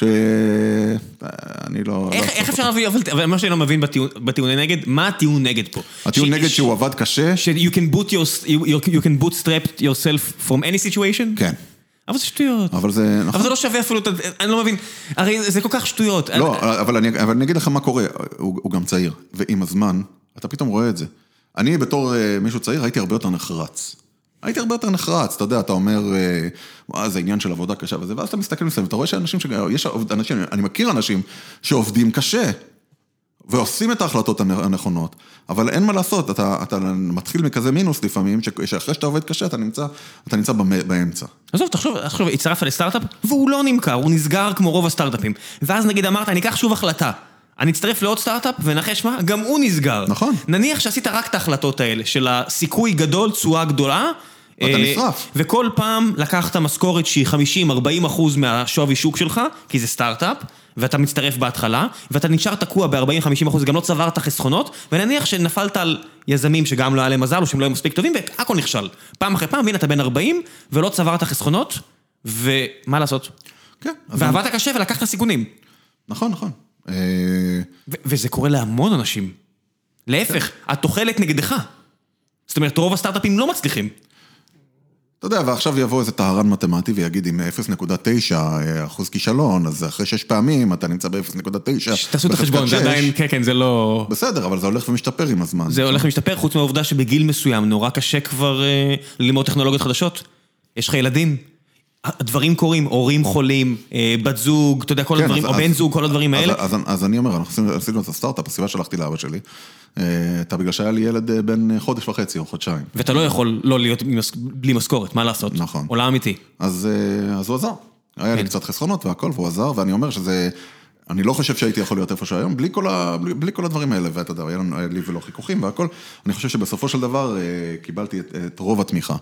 שאני לא... איך, איך אפשר להביא, אבל מה שאני לא מבין בטיעוני נגד, מה הטיעון נגד פה? הטיעון נגד שהוא עבד קשה? ש- you can boot your, you can bootstrap yourself from any situation? כן. אבל זה שטויות. אבל זה, נכון. אבל זה לא שווה אפילו, אני לא מבין, הרי זה כל כך שטויות. לא, אבל אני, אבל אני אגיד לך מה קורה, הוא, הוא גם צעיר, ועם הזמן, אתה פתאום רואה את זה. אני בתור מישהו צעיר, הייתי הרבה יותר נחרץ. הייתי הרבה יותר נחרץ, אתה יודע, אתה אומר, אה, זה עניין של עבודה קשה וזה, ואז אתה מסתכל מסביב, ואתה רואה שאנשים, יש אנשים, אני מכיר אנשים שעובדים קשה, ועושים את ההחלטות הנכונות, אבל אין מה לעשות, אתה, אתה מתחיל מכזה מינוס לפעמים, שאחרי שאתה עובד קשה, אתה נמצא, אתה נמצא באמצע. עזוב, תחשוב, תחשוב, הצטרפת לסטארט-אפ, והוא לא נמכר, הוא נסגר כמו רוב הסטארט-אפים. ואז נגיד אמרת, אני אקח שוב החלטה. אני אצטרף לעוד סטארט-אפ, ונחש מה, גם הוא נסגר. נכון. נניח שעשית רק את ההחלטות האלה, של הסיכוי גדול, תשואה גדולה, אתה נשרף. וכל פעם לקחת משכורת שהיא חמישים ארבעים אחוז מהשווי שוק שלך, כי זה סטארט-אפ, ואתה מצטרף בהתחלה, ואתה נשאר תקוע ב-ארבעים חמישים אחוז, גם לא צברת חסכונות, ונניח שנפלת על יזמים שגם לא היה להם מזל, או שהם לא היו מספיק טובים, והכל נכשל. פעם אחרי פעם, והנה אתה בן ארבעים, ולא צברת חסכונות, ומה לעשות? כן. ועבדת קשה ולקחת סיכונים. נכון, נכון. וזה קורה להמון אנשים. להפך, התוחלת נגדך. זאת אומרת, רוב הסטארט-אפים לא מצליחים. אתה יודע, ועכשיו יבוא איזה טהרן מתמטי ויגיד עם אפס נקודה תשע אחוז כישלון, אז אחרי שש פעמים אתה נמצא ב-אפס נקודה תשע. תעשו את החשבון, זה עדיין, כן, כן, זה לא... בסדר, אבל זה הולך ומשתפר עם הזמן. זה הולך ומשתפר, חוץ מהעובדה שבגיל מסוים נורא קשה כבר ללמוד טכנולוגיות חדשות. יש לך ילדים, הדברים קורים, הורים חולים, בת זוג, אתה יודע, כל הדברים, או בן זוג, כל הדברים האלה. אז אני אומר, אנחנו עשינו את הסטארט-אפ, הסיבה שלחתי לאבא שלי, אתה בגלל שהיה לי ילד בין חודש וחצי או חודשיים. ואתה לא יכול לא להיות בלי משכורת, מה לעשות? נכון. עולם אמיתי. אז הוא עזר. היה לי קצת חסכונות והכל, והוא עזר, ואני אומר שזה, אני לא חושב שהייתי יכול להיות איפה שהיום, בלי כל, ה, בלי כל הדברים האלה, ואתה יודע, היה לי ולא חיכוכים והכל, אני חושב שבסופו של דבר קיבלתי את, את רוב התמיכה.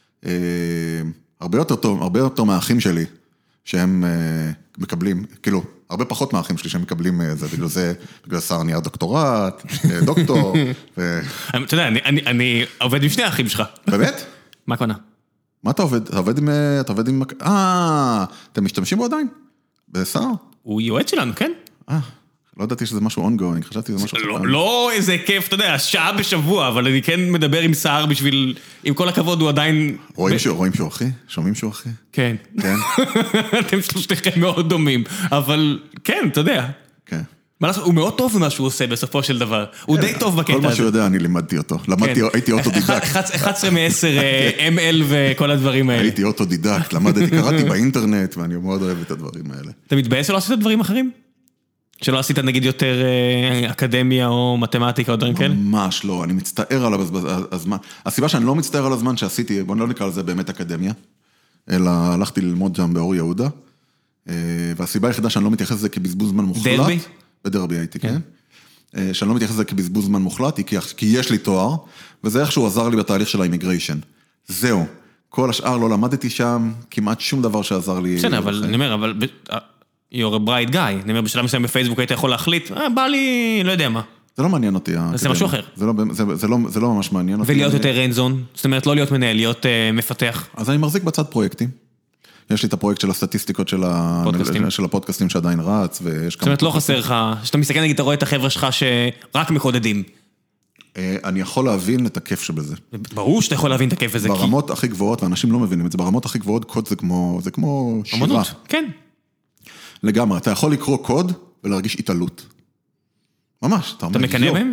הרבה יותר טוב, הרבה יותר מהאחים שלי, שהם מקבלים, כאילו, הרבה פחות מהאחים שלי שהם מקבלים זה, בגלל זה, בגלל שר נהיה דוקטורט, דוקטור. אתה יודע, אני עובד עם שני האחים שלך. באמת? מה קונה? מה אתה עובד? אתה עובד עם, אתה עובד עם, אה, אתם משתמשים בו עדיין? בשר? הוא יועץ שלנו, כן? אה, לא ידעתי שזה משהו ongoing, חשבתי שזה משהו... לא איזה כיף, אתה יודע, שעה בשבוע, אבל אני כן מדבר עם שר בשביל, עם כל הכבוד הוא עדיין... רואים שהוא אחי? שומעים שהוא אחי? כן. כן? אתם שלושתכם מאוד דומים, אבל כן, אתה יודע. כן. מה לעשות, הוא מאוד טוב במה שהוא עושה בסופו של דבר. הוא די טוב בקטע הזה. כל מה שהוא יודע, אני לימדתי אותו. למדתי, הייתי אוטודידקט. אחת עשרה מעשר אם אל וכל הדברים האלה. הייתי אוטודידקט, למדתי, קראתי באינטרנט, ואני מאוד אוהב את הדברים האלה. אתה מתבאס שלא עשית דברים אחרים? שלא עשית נגיד יותר אקדמיה או מתמטיקה או דברים כאלה? ממש לא, אני מצטער על הזמן. הסיבה שאני לא מצטער על הזמן שעשיתי, בוא לא נקרא לזה באמת אקדמיה, אלא הלכתי ללמוד שם באור יהודה, והסיבה היחידה שאני לא מתייחס לזה כבזבוז זמן מוחלט. דרבי? בדרבי הייתי, כן. שאני לא מתייחס לזה כבזבוז זמן מוחלט, כי יש לי תואר, וזה איכשהו עזר לי בתהליך של האימיגריישן. זהו. כל השאר לא למדתי שם, כמעט שום דבר שעזר לי. בסדר, אבל אני אומר, אבל... you're a bright guy, אני אומר, בשלב מסוים בפייסבוק היית יכול להחליט, אה, בא לי, לא יודע מה. זה לא מעניין אותי. זה משהו אחר. זה לא, זה, זה לא, זה לא ממש מעניין אותי. ולהיות יותר רנזון, זאת אומרת, לא להיות מנהל, להיות uh, מפתח. אז אני מחזיק בצד פרויקטים. יש לי את הפרויקט של הסטטיסטיקות של, הפודקאסטים. של הפודקאסטים שעדיין רץ, ויש זאת אומרת, לא חסר לך, שאתה מסתכל, נגיד, אתה רואה את החבר'ה שלך שרק מקודדים. אני יכול להבין את הכיף שבזה. ברור שאתה יכול להבין את הכיף הזה. ברמות הכי גבוהות, ואנשים לא מבינים את זה, ברמות הכי גבוהות, קוד זה כמו, זה כמו שירה. אמנות, כן. לגמרי, אתה יכול לקרוא קוד ולהרגיש התעלות. ממש. אתה מקנא בהם?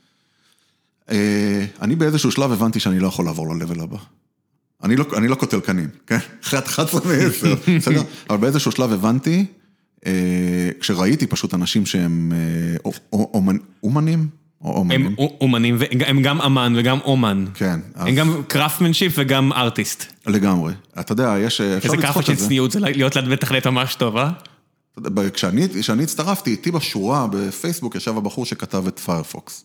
אני באיזשהו שלב הבנתי שאני לא יכול לעבור ללבל הבא. אני לא, אני לא קוטל קנים, כן? אחת עשרה מעשר, בסדר? אבל באיזשהו שלב הבנתי, כשראיתי פשוט אנשים שהם אומנים, הם אומנים, הם גם אמן וגם אומן. כן. הם גם קראפטמנשיפ וגם ארטיסט. לגמרי. אתה יודע, יש... איזה ככה של צניעות זה להיות מתכנת ממש טוב, אה? כשאני הצטרפתי, איתי בשורה בפייסבוק ישב הבחור שכתב את פיירפוקס.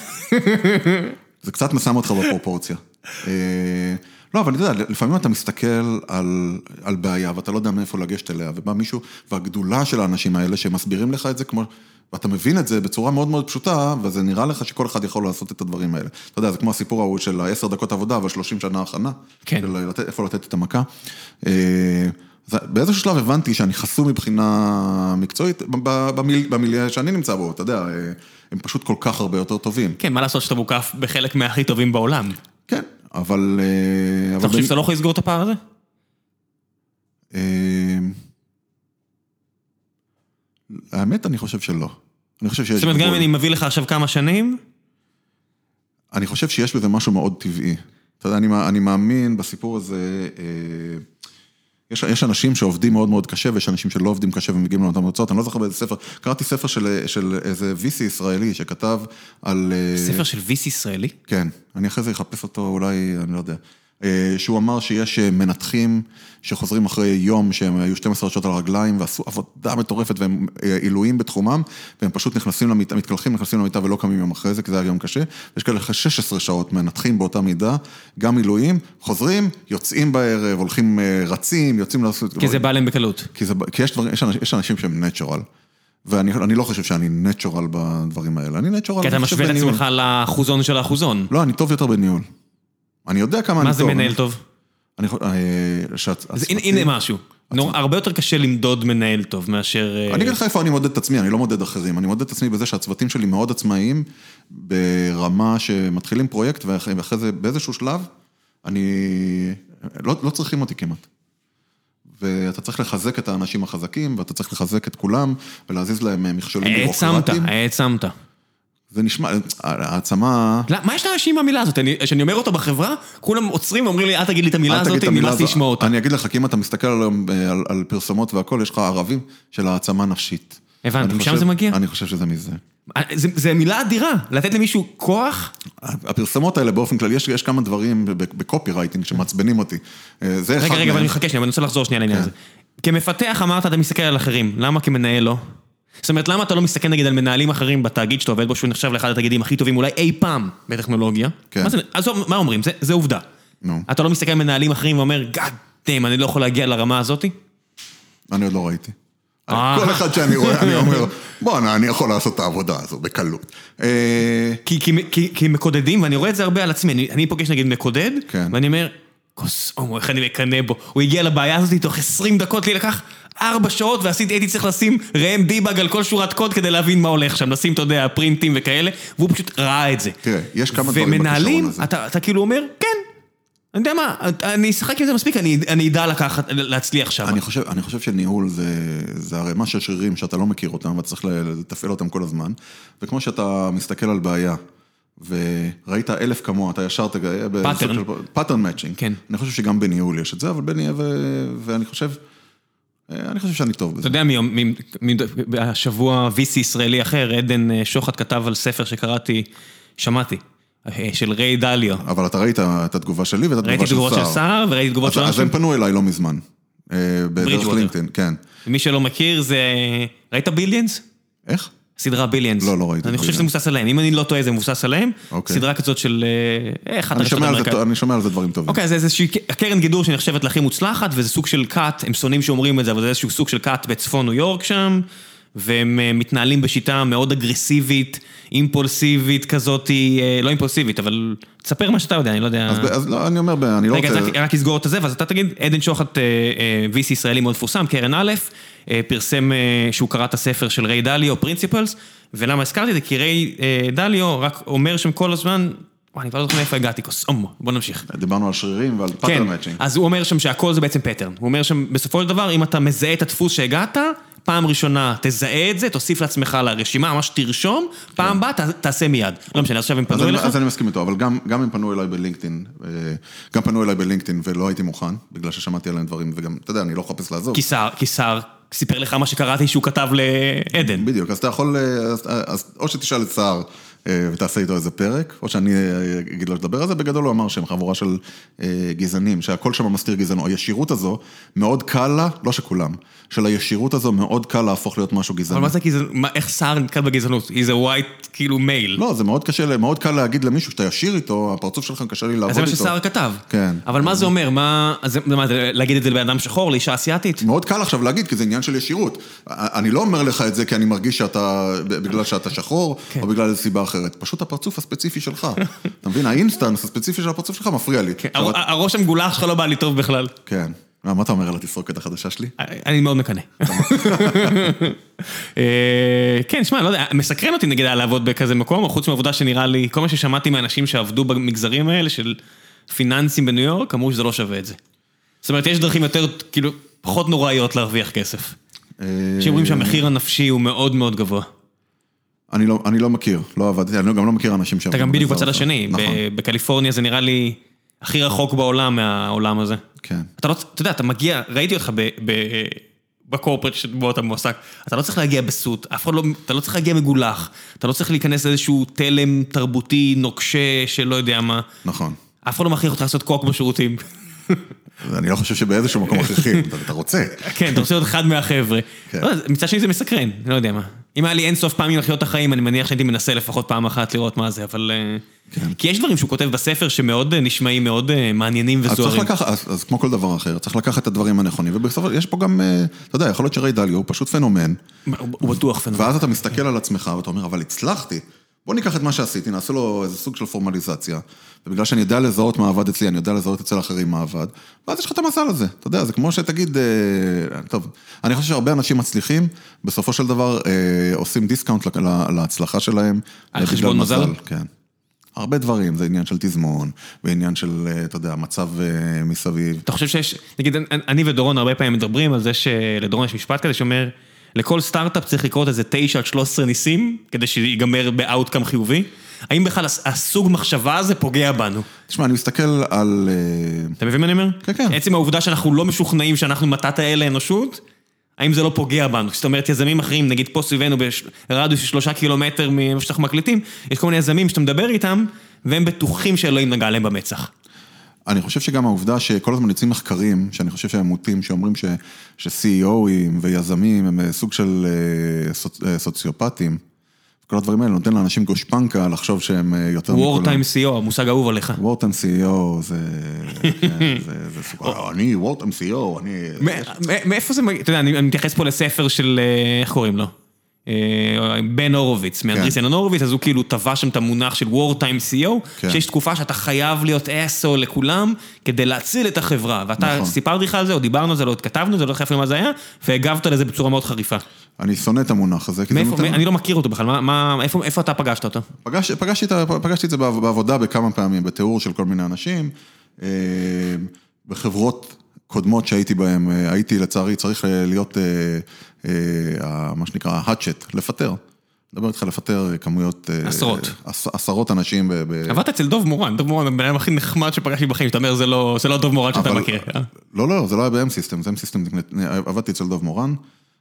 זה קצת מסיים אותך בפרופורציה. לא, אבל אתה יודע, לפעמים אתה מסתכל על, על בעיה, ואתה לא יודע מאיפה לגשת אליה, ובא מישהו, והגדולה של האנשים האלה, שמסבירים לך את זה כמו, ואתה מבין את זה בצורה מאוד מאוד פשוטה, וזה נראה לך שכל אחד יכול לעשות את הדברים האלה. אתה יודע, זה כמו הסיפור ההוא של עשר דקות עבודה, אבל שלושים שנה הכנה, כן. של לתת, איפה לתת את המכה. באיזשהו שלב הבנתי שאני חסום מבחינה מקצועית, במיל, במיליה שאני נמצא בו, אתה יודע, הם פשוט כל כך הרבה יותר טובים. כן, מה לעשות שאתה מוקף בחלק מהכי טובים בעולם? כן, אבל... אתה חושב שאתה לא יכול לסגור את הפער הזה? האמת, אני חושב שלא. אני חושב שיש... זאת אומרת, גם אם אני מביא לך עכשיו כמה שנים? אני חושב שיש בזה משהו מאוד טבעי. אתה יודע, אני, אני מאמין בסיפור הזה, יש, יש אנשים שעובדים מאוד מאוד קשה, ויש אנשים שלא עובדים קשה ומגיעים לאותן תוצאות. אני לא זוכר באיזה ספר, קראתי ספר של, של איזה וי סי ישראלי שכתב על... ספר של וי סי ישראלי? כן, אני אחרי זה אחפש אותו אולי, אני לא יודע. שהוא אמר שיש מנתחים שחוזרים אחרי יום שהם היו שתים עשרה שעות על הרגליים ועשו עבודה מטורפת והם עילויים בתחומם והם פשוט נכנסים למיטה, מתקלחים, נכנסים למיטה ולא קמים יום אחרי זה כי זה היה יום קשה. ויש כאלה אחרי שש עשרה שעות מנתחים באותה מידה, גם עילויים, חוזרים, יוצאים בערב, הולכים רצים, יוצאים לעשות... כי זה בא להם בקלות. כי, זה, כי יש, דברים, יש, אנשים, יש אנשים שהם נטשורל. ואני אני לא חושב שאני נטשורל בדברים האלה. אני נטשורל... כי אתה משווה את עצמך לאחוזון של האחוזון. לא, אני טוב יותר בניהול. אני יודע כמה אני טוב. מה זה מנהל טוב? הנה משהו. הרבה יותר קשה למדוד מנהל טוב מאשר... אני אגיד לך איפה אני מודד את עצמי, אני לא מודד אחרים. אני מודד את עצמי בזה שהצוותים שלי מאוד עצמאיים, ברמה שמתחילים פרויקט, ואחרי זה באיזשהו שלב, אני... לא צריכים אותי כמעט. ואתה צריך לחזק את האנשים החזקים, ואתה צריך לחזק את כולם, ולהזיז להם מכשולים בירוקרטיים. העצמת, העצמת. זה נשמע, העצמה... מה יש לאנשים במילה הזאת? שאני אומר אותה בחברה, כולם עוצרים ואומרים לי, אל תגיד לי את המילה הזאת, נמאס לשמוע אותה. אני אגיד לך, כי אם אתה מסתכל על פרסומות והכל, יש לך ערבים של העצמה נפשית. הבנתי, משם זה מגיע? אני חושב שזה מזה. זה מילה אדירה, לתת למישהו כוח? הפרסומות האלה באופן כללי, יש כמה דברים בקופי רייטינג שמעצבנים אותי. רגע, רגע, אבל אני מחכה שנייה, אבל אני רוצה לחזור שנייה לעניין הזה. כמפתח אמרת, אתה מסתכל על אחרים, למה כמנהל לא? זאת אומרת, למה אתה לא מסתכל נגיד על מנהלים אחרים בתאגיד שאתה עובד בו, שהוא נחשב לאחד התאגידים הכי טובים, אולי אי פעם בטכנולוגיה? כן. אז מה אומרים? זה עובדה. נו. אתה לא מסתכל על מנהלים אחרים ואומר, God damn, אני לא יכול להגיע לרמה הזאת? אני עוד לא ראיתי. כל אחד שאני רואה, אני אומר, בוא, אני יכול לעשות את העבודה הזו בקלות. כי מקודדים, ואני רואה את זה הרבה על עצמי, אני פוגש נגיד מקודד, ואני אומר, כוס, איך אני מקנה בו, הוא הגיע לבעיה הזאת, תוך עשרים דקות לי לקח ארבע שעות, ועשיתי, הייתי צריך לשים רעם דיבאג על כל שורת קוד, כדי להבין מה הולך שם, לשים, אתה יודע, פרינטים וכאלה, והוא פשוט ראה את זה. תראה, יש כמה דברים ומנהלים, אתה, אתה כאילו אומר, כן, אני יודע מה, אני אשחק עם זה מספיק, אני, אני אדע לקחת, להצליח שם. אני חושב, אני חושב שניהול זה, זה הרמה של שרירים שאתה לא מכיר אותם, ואתה צריך לתפעל אותם כל הזמן, וכמו שאתה מסתכל על בעיה, וראית אלף כמוה, אתה ישר תגאה... פאטרן. פאטרן מאצ'ינג. כן. אני חושב שגם בניהול יש את זה, אבל בניהול, ואני חושב, אני חושב שאני טוב בזה. אתה יודע, השבוע וי סי ישראלי אחר, עדן שוחט כתב על ספר שקראתי, שמעתי, של ריי דליו. אבל אתה ראית את התגובה שלי ואת התגובה של סער. ראיתי תגובות של סער וראיתי תגובות של אנשים. אז הם פנו אליי לא מזמן. בדרך לינקדאין, כן. מי שלא מכיר זה... ראית ביליאנס? איך? סדרה ביליאנס. לא, לא ראיתי. אני חושב שזה מבוסס עליהם. אם אני לא טועה, זה מבוסס עליהם. סדרה כזאת של... אני שומע על זה דברים טובים. אוקיי, זה איזושהי קרן גידור שנחשבת להכי מוצלחת, וזה סוג של קאט, הם שונאים שאומרים את זה, אבל זה איזשהו סוג של קאט בצפון ניו יורק שם, והם מתנהלים בשיטה מאוד אגרסיבית, אימפולסיבית כזאת, לא אימפולסיבית, אבל תספר מה שאתה יודע, אני לא יודע... אז לא, אני אומר, אני לא רוצה... רגע, רק אסגור את זה, ואז אתה תגיד, עדן שוחט, וי סי ישראלי מאוד פורסם, קרן א', פרסם שהוא קרא את הספר של ריי דליו, פרינסיפלס, ולמה הזכרתי את זה? כי ריי דליו רק אומר שם כל הזמן, אני כבר לא זוכר מאיפה הגעתי, קוסום, בוא נמשיך. דיברנו על שרירים ועל פאטרן מאצ'ינג. אז הוא אומר שם שהכל זה בעצם פטרן. הוא אומר שם, בסופו של דבר, אם אתה מזהה את הדפוס שהגעת, פעם ראשונה תזהה את זה, תוסיף לעצמך לרשימה, ממש תרשום, פעם הבאה תעשה מיד. לא משנה, עכשיו הם פנו אליך? אז אני מסכים איתו, אבל גם הם פנו אליי בלינקדאין, גם פנו אליי בלינקדאין ולא הייתי מוכן, בגלל ששמעתי עליהם דברים, וגם, אתה יודע, אני לא חפש לעזוב. כי שר סיפר לך מה שקראתי שהוא כתב לעדן. בדיוק, אז אתה יכול, או שתשאל את שר, ותעשה איתו איזה פרק, או שאני אגיד לו לדבר על זה, בגדול הוא אמר שהם חבורה של גזענים, שהכל שם מסתיר גזענו, הישירות הזו מאוד קל לה, לא שכולם, של הישירות הזו מאוד קל להפוך להיות משהו גזעני. אבל מה זה גזענות? איך שר נתקל בגזענות? He's a white, כאילו מייל. לא, זה מאוד קשה, מאוד קל להגיד למישהו שאתה ישיר איתו, הפרצוף שלך קשה לי לעבוד איתו. אז זה מה ששר כתב. כן. אבל מה זה אומר? מה, להגיד את זה לבן אדם שחור, לאישה אסיאתית? מאוד קל עכשיו להגיד, כי זה עניין של ישירות. אני לא אומר לך את זה כי אני מרגיש שאתה, בגלל שאתה שחור, או בגלל איזו סיבה אחרת. פשוט הפרצוף הספציפי שלך. אתה מבין? האינסטנס הספציפי של הפרצוף שלך מפריע לי. הראש המגולח שלך לא בא לי טוב בכלל. כן. מה אתה אומר על התסרוקת החדשה שלי? אני מאוד מקנה. כן, שמע, לא יודע, מסקרן אותי נגיד לעבוד בכזה מקום, או חוץ מעבודה שנראה לי, כל מה ששמעתי מאנשים שעבדו במגזרים האלה של פיננסים בניו יורק, אמרו שזה לא שווה את זה. זאת אומרת, יש דרכים יותר, כאילו, פחות נוראיות להרוויח כסף. שאומרים שהמחיר הנפשי הוא מאוד מאוד גבוה. אני לא, אני לא מכיר, לא עבדתי, אני גם לא מכיר אנשים שעבדו. אתה גם בדיוק בצד השני, בקליפורניה זה נראה לי הכי רחוק בעולם מהעולם הזה. כן. אתה לא, אתה יודע, אתה מגיע, ראיתי אותך ב... ב בקורפרט שבו אתה מועסק, אתה לא צריך להגיע בסוט, אף אחד לא, אתה לא צריך להגיע מגולח, אתה לא צריך להיכנס לאיזשהו תלם תרבותי, נוקשה, שלא יודע מה. נכון. אף אחד לא מכריח אותך לעשות קוק בשירותים. אני לא חושב שבאיזשהו מקום מכריחים, אתה רוצה. כן, אתה רוצה להיות אחד מהחבר'ה. מצד שני זה מסקרן, לא יודע מה. אם היה לי אין סוף פעמים לחיות את החיים, אני מניח שהייתי מנסה לפחות פעם אחת לראות מה זה, אבל... כי יש דברים שהוא כותב בספר שמאוד נשמעים, מאוד מעניינים וזוהרים. אז כמו כל דבר אחר, צריך לקחת את הדברים הנכונים, ובסוף יש פה גם, אתה יודע, יכול להיות שריי דליו, הוא פשוט פנומן. הוא בטוח פנומן. ואז אתה מסתכל על עצמך, ואתה אומר, אבל הצלחתי. בוא ניקח את מה שעשיתי, נעשה לו איזה סוג של פורמליזציה, ובגלל שאני יודע לזהות מה עבד אצלי, אני יודע לזהות אצל אחרים מה עבד, ואז יש לך את המזל הזה, אתה יודע, זה כמו שתגיד, טוב, אני חושב שהרבה אנשים מצליחים, בסופו של דבר עושים דיסקאונט להצלחה שלהם. על חשבון מזל? כן. הרבה דברים, זה עניין של תזמון, ועניין של, אתה יודע, מצב מסביב. אתה חושב שיש, נגיד, אני ודורון הרבה פעמים מדברים על זה שלדורון יש משפט כזה שאומר, לכל סטארט-אפ צריך לקרות איזה תשע עד שלוש עשרה ניסים, כדי שיגמר באוטקאם חיובי. האם בכלל הסוג מחשבה הזה פוגע בנו? תשמע, אני מסתכל על... אתה מבין מה אני אומר? כן, כן. עצם העובדה שאנחנו לא משוכנעים שאנחנו מתת האלה האנושות, האם זה לא פוגע בנו? זאת אומרת, יזמים אחרים, נגיד פה סביבנו ברדיוס של שלושה קילומטר ממה שאנחנו מקליטים, יש כל מיני יזמים שאתה מדבר איתם, והם בטוחים שאלוהים נגע להם במצח. אני חושב שגם העובדה שכל הזמן יוצאים מחקרים, שאני חושב שהם מוטים, שאומרים ש-סי אי או-ים ויזמים הם סוג של סוציופטים, כל הדברים האלה נותן לאנשים גושפנקה לחשוב שהם יותר מכולם. Wartime סי אי או, המושג אהוב עליך. Wartime סי אי או זה... אני Wartime סי אי או, אני... מאיפה זה... אתה יודע, אני מתייחס פה לספר של... איך קוראים לו? בן הורוביץ, מאנדריסן הורוביץ, אז הוא כאילו טבע שם את המונח של Wartime סי אי או, שיש תקופה שאתה חייב להיות אסו לכולם, כדי להציל את החברה, ואתה סיפרתי לך על זה, או דיברנו על זה, לא התכתבנו, זה לא חייב למה זה היה, והגבת לזה בצורה מאוד חריפה. אני שונא את המונח הזה. אני לא מכיר אותו בכלל, איפה אתה פגשת אותו? פגשתי את זה בעבודה בכמה פעמים, בתיאור של כל מיני אנשים, בחברות קודמות שהייתי בהן, הייתי לצערי צריך להיות, מה שנקרא, האצ'ט, לפטר. מדבר איתך לפטר כמויות... עשרות. עשרות אנשים. עבדת אצל דוב מורן, דוב מורן, הבן אדם הכי נחמד שפגשתי בחיים, שאתה אומר, זה לא דוב מורן שאתה מכיר. לא, לא, זה לא היה ב-אם סיסטמס, ב-אם סיסטמס, עבדתי אצל דוב מורן,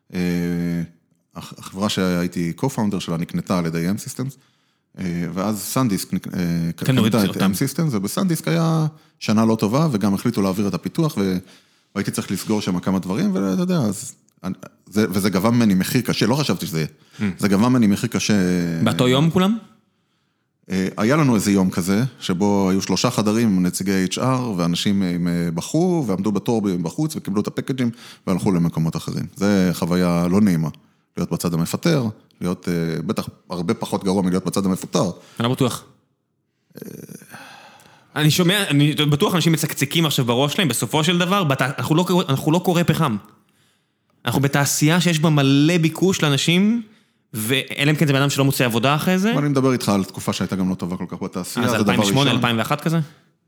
החברה שהייתי co-founder שלה נקנתה על ידי אם סיסטמס, ואז סנדיסק קנתה את אם סיסטמס, ובסנדיסק היה שנה לא טובה, וגם החליטו להעביר את הפיתוח, והייתי צריך לסגור שם כמה דברים, ואתה יודע, אז... וזה גבה ממני מחיר קשה, לא חשבתי שזה יהיה, זה גבה ממני מחיר קשה. באותו יום כולם? היה לנו איזה יום כזה, שבו היו שלושה חדרים עם נציגי אייץ' אר, ואנשים בחרו, ועמדו בתור בחוץ, וקיבלו את הפקאג'ים, והלכו למקומות אחרים. זה חוויה לא נעימה, להיות בצד המפטר, להיות בטח הרבה פחות גרוע מלהיות בצד המפוטר. אני לא בטוח. אני שומע, אני בטוח אנשים מצקצקים עכשיו בראש שלהם, בסופו של דבר, אנחנו לא קורא פחם. אנחנו בתעשייה שיש בה מלא ביקוש לאנשים, ואלה כן זה בן אדם שלא מוצא עבודה אחרי זה. אני מדבר איתך על תקופה שהייתה גם לא טובה כל כך בתעשייה. אז אלפיים ושמונה, אלפיים ואחת כזה?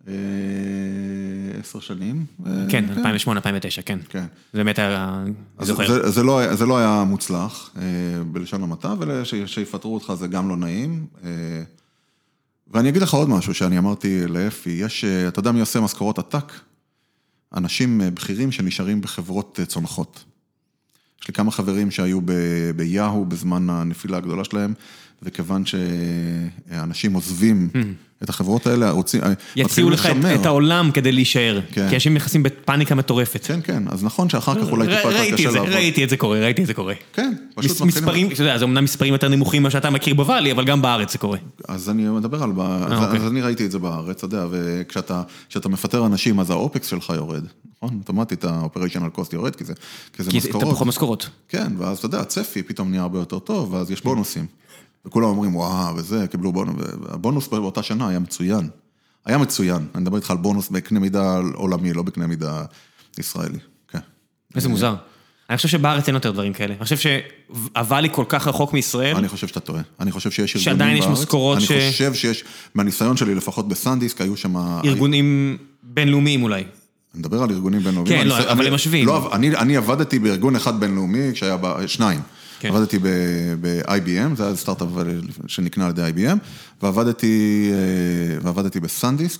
עשר שנים. כן, אלפיים ושמונה, אלפיים ותשע, כן. כן. זה באמת היה... זה לא היה מוצלח, בלשון המעטה, ושיפטרו אותך זה גם לא נעים. ואני אגיד לך עוד משהו שאני אמרתי לאפי, יש, אתה יודע מי עושה משכורות עתק? אנשים בכירים שנשארים בחברות צונחות. יש לי כמה חברים שהיו ביהו בזמן הנפילה הגדולה שלהם, וכיוון שאנשים עוזבים את החברות האלה, רוצים... יציעו לך את העולם כדי להישאר, כי אנשים נכנסים בפאניקה מטורפת. כן, כן, אז נכון שאחר כך אולי טיפה יותר קשה לעבוד. ראיתי את זה קורה, ראיתי את זה קורה. כן, פשוט מתחילים... אתה יודע, זה אומנם מספרים יותר נמוכים מה שאתה מכיר בוואלי, אבל גם בארץ זה קורה. אז אני מדבר על... אז אני ראיתי את זה בארץ, אתה יודע, וכשאתה מפטר אנשים, אז האופקס שלך יורד. נכון? אוטומטית ה-operational cost יורד, כי זה משכורות. כי אתה פחות משכורות. כן, ואז אתה יודע, הצפי פתאום נהיה הרבה יותר טוב, ואז יש בונוסים. וכולם אומרים, וואו, וזה, קיבלו בונוס, והבונוס באותה שנה היה מצוין. היה מצוין. אני מדבר איתך על בונוס בקנה מידה עולמי, לא בקנה מידה ישראלי. כן. איזה מוזר. אני חושב שבארץ אין יותר דברים כאלה. אני חושב שהוואלי כל כך רחוק מישראל. אני חושב שאתה טועה. אני חושב שיש ארגונים בארץ. שעדיין יש משכורות ש... אני חושב שיש, מהניסיון שלי, לפחות בסנדיסק, היו שם... ארגונים בינלאומיים אולי. אני מדבר על ארגונים בינלאומיים. כן, לא, אבל הם משווים. לא, אני עבדתי בארגון אחד בינלאומי, כשהיה שניים. עבדתי ב-איי בי אם, זה היה סטארט-אפ שנקנה על ידי איי בי אם, ועבדתי בסנדיסק,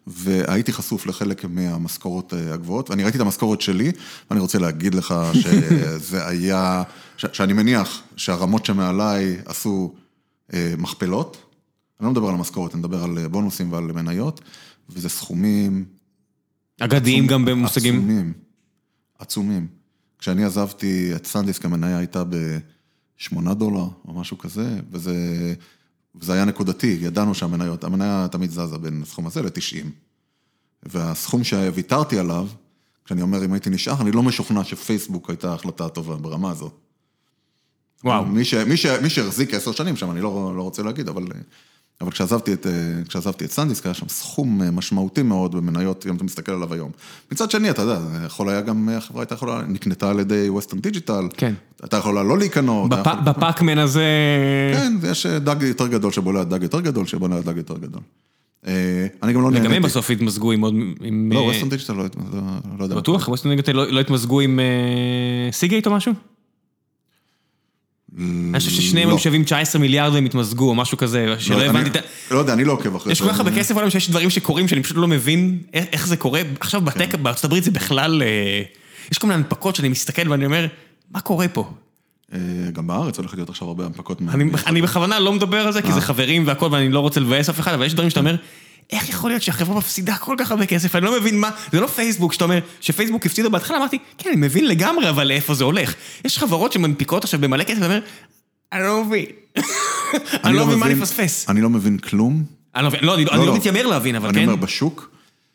והייתי חשוף לחלק מהמשכורות הגבוהות, ואני ראיתי את המשכורת שלי, ואני רוצה להגיד לך שזה היה, שאני מניח שהרמות שמעליי עשו מכפלות, אני לא מדבר על המשכורת, אני מדבר על בונוסים ועל מניות, וזה סכומים... אגדיים גם במושגים. עצומים, עצומים. כשאני עזבתי את סנדיסק, המניה הייתה בשמונה דולר, או משהו כזה, וזה, וזה היה נקודתי, ידענו שהמניות, המניה תמיד זזה בין הסכום הזה ל-תשעים. והסכום שוויתרתי עליו, כשאני אומר אם הייתי נשאר, אני לא משוכנע שפייסבוק הייתה החלטה טובה ברמה הזו. וואו. מי ש, מי ש, מי שהחזיק עשר שנים שם, אני לא, לא רוצה להגיד, אבל... אבל כשעזבתי את, כשעזבתי את סנדיסק, היה שם סכום משמעותי מאוד במניות, אם אתה מסתכל עליו היום. מצד שני, אתה יודע, יכול היה גם, החברה הייתה יכולה, נקנתה על ידי ווסטרן דיג'יטל, כן. אתה יכולה לא להיכנות. בפאקמן הזה... כן, יש דג יותר גדול שבולע דג יותר גדול, שבולע דג יותר גדול. אני גם לא נהניתי. וגם הם בסוף התמזגו עם עוד... לא, ווסטרן דיג'יטל לא, לא יודע. בטוח? ווסטרן דיג'יטל לא התמזגו עם סיגייט או משהו? אני חושב ששניהם היו שווים תשע עשרה מיליארד והם התמזגו או משהו כזה, שלא הבנתי... לא יודע, אני לא עוקב אחרי זה. יש כל כך הרבה כסף עולם שיש דברים שקורים שאני פשוט לא מבין איך זה קורה. עכשיו בטק, בארצות הברית זה בכלל... יש כל מיני הנפקות שאני מסתכל ואני אומר, מה קורה פה? גם בארץ הולכת להיות עכשיו הרבה הנפקות. אני בכוונה לא מדבר על זה, כי זה חברים והכל ואני לא רוצה לבאס אף אחד, אבל יש דברים שאתה אומר, איך יכול להיות שהחברה מפסידה כל כך הרבה כסף? אני לא מבין מה, זה לא פייסבוק, שאתה אומר שפייסבוק הפסידה בהתחלה, אמרתי, כן, אני מבין לגמרי, אבל לאיפה זה הולך. יש חברות שמנפיקות עכשיו במלא כסף, ואומר, אני לא מבין. אני לא מבין מה נפספס. אני לא מבין כלום. אני לא מתיימר להבין, אבל כן. אני אומר בשוק,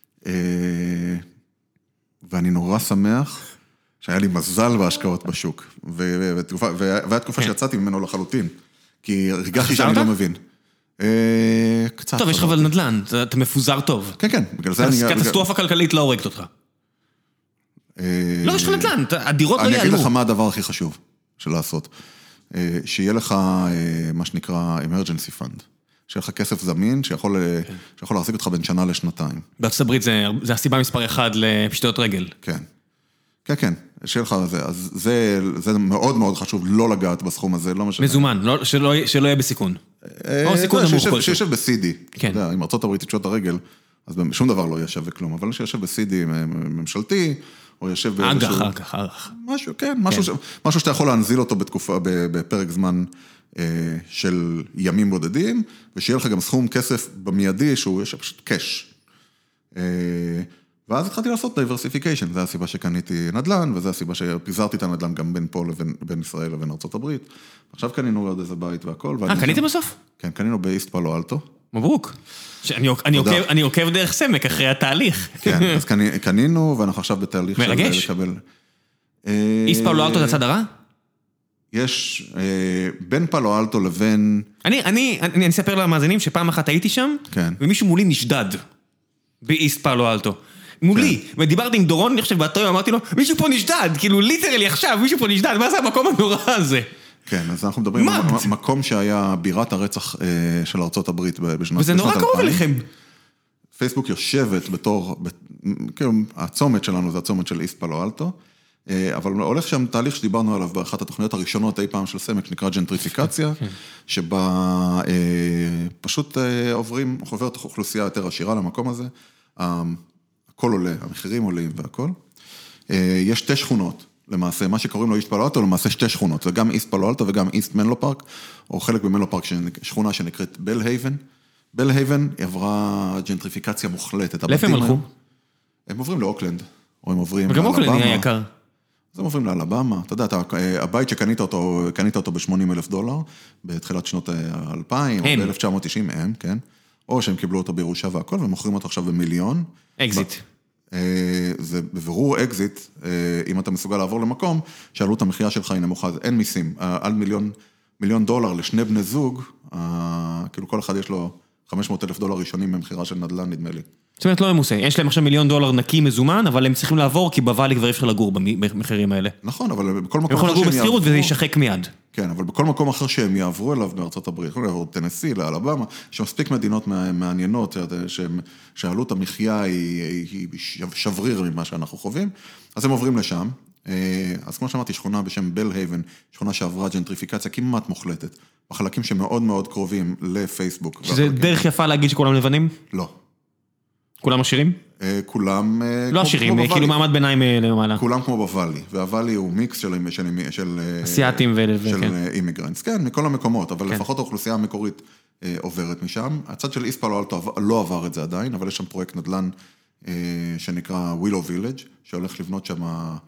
ואני נורא שמח שהיה לי מזל בהשקעות בשוק, והייתה תקופה שיצאתי ממנו לחלוטין, כי הרגשתי שאני לא מבין. קצת. טוב, יש לך אבל נדל"ן, אתה מפוזר טוב. כן, כן. קטסטרופה כלכלית לא הורגת אותך. לא, יש לך נדל"ן, הדירות לא יעלו. אני אגיד לך מה הדבר הכי חשוב של לעשות. שיהיה לך מה שנקרא emergency fund. שיהיה לך כסף זמין, שיכול להחזיק אותך בין שנה לשנתיים. בארצות הברית זה הסיבה מספר אחד לפשיטות רגל. כן. כן, כן. שיהיה לך זה. אז זה מאוד מאוד חשוב לא לגעת בסכום הזה. מזומן, שלא יהיה בסיכון. או סיכון נמוך כלשהו. שיושב ב-סי די. כן. אם ארצות הברית תפשוט הרגל, אז שום דבר לא ישב וכלום. אבל שיושב ב-סי די ממשלתי, או יושב באיזשהו... אחר כך, אחר כך. משהו, כן, משהו שאתה יכול להנזיל אותו בתקופה, בפרק זמן של ימים בודדים, ושיהיה לך גם סכום כסף במיידי, שהוא יש פשוט קש. ואז התחלתי לעשות diversification, זו הסיבה שקניתי נדל"ן, וזו הסיבה שפיזרתי את הנדל"ן גם בין פה לבין ישראל לבין ארצות הברית. עכשיו קנינו עוד איזה בית והכל. אה, קניתם בסוף? כן, קנינו באיסט פאלו אלטו. מברוק. אני עוקב דרך סמק אחרי התהליך. כן, אז קנינו, ואנחנו עכשיו בתהליך של לקבל... איסט פאלו אלטו זה הצד הרע? יש בין פאלו אלטו לבין... אני אספר למאזינים שפעם אחת הייתי שם, ומישהו מולי נשדד באיסט פאלו אלטו. מולי, ודיברתי עם דורון, אני חושב, באותו יום אמרתי לו, מישהו פה נשדד, כאילו ליטרלי עכשיו, מישהו פה נשדד, מה זה המקום הנורא הזה? כן, אז אנחנו מדברים על מקום שהיה בירת הרצח של ארצות הברית בשנת אלפיים. וזה נורא קרוב אליכם. פייסבוק יושבת בתור, כאילו, הצומת שלנו זה הצומת של איסט פאלו אלטו, אבל הולך שם תהליך שדיברנו עליו באחת התוכניות הראשונות אי פעם של סמק, שנקרא ג'נטריפיקציה, שבה פשוט עוברים, עוברת אוכלוסייה יותר עשירה למקום הזה, הכל עולה, המחירים עולים והכל. יש שתי שכונות, למעשה, מה שקוראים לו איסט פאלו אלטו, למעשה שתי שכונות, זה גם איסט פאלו אלטו וגם איסט מנלו פארק, או חלק במנלו פארק, שכונה שנקראת בל הייבן. בל הייבן עברה ג'נטריפיקציה מוחלטת. לאיפה הם הלכו? הם עוברים לאוקלנד, או הם עוברים לאלבמה. וגם אוקלנד נהיה יקר. אז הם עוברים לאלבמה. אתה יודע, הבית שקנית אותו, קנית אותו ב-שמונים אלף דולר, בתחילת שנות אלפיים, או ב-אלף תשע מאות תשעים, הם, כן. או שהם קיבלו אותו בירושה והכל, ומוכרים אותו עכשיו במיליון. אקזיט. זה בבירור אקזיט, אם אתה מסוגל לעבור למקום, שעלות המחיה שלך היא נמוכה, אין מיסים. על מיליון, מיליון דולר לשני בני זוג, כאילו כל אחד יש לו חמש מאות אלף דולר ראשונים ממחירה של נדל"ן, נדמה לי. זאת אומרת, לא ממוסה. יש להם עכשיו מיליון דולר נקי מזומן, אבל הם צריכים לעבור, כי בוואלי כבר אפשר לגור במחירים האלה. נכון, אבל בכל מקום אחר שהם יעברו... הם יכולים לגור בסחירות וזה יישחק מיד. כן, אבל בכל מקום אחר שהם יעברו אליו בארצות הברית, יכולים לעבור טנסי, לאלבמה, יש מספיק מדינות מעניינות, שעלות המחיה היא שבריר ממה שאנחנו חווים, אז הם עוברים לשם. אז כמו שאמרתי, שכונה בשם בל הייבן, שכונה שעברה ג'נטריפיקציה כמעט מוחלטת, בחלקים שמאוד מאוד קרובים לפייסבוק. שזה דרך יפה להגיד שכולם לבנים? לא. כולם עשירים? כולם... לא עשירים, כאילו מעמד ביניים למעלה. כולם כמו בוואלי, והוואלי הוא מיקס של... אסיאטים ו... של אימיגרנטס, כן, מכל המקומות, אבל לפחות האוכלוסייה המקורית עוברת משם. הצד של איסט פאלו אלטו לא עבר את זה עדיין, אבל יש שם פרויקט נדל"ן שנקרא ווילו וילג' שהולך לבנות שם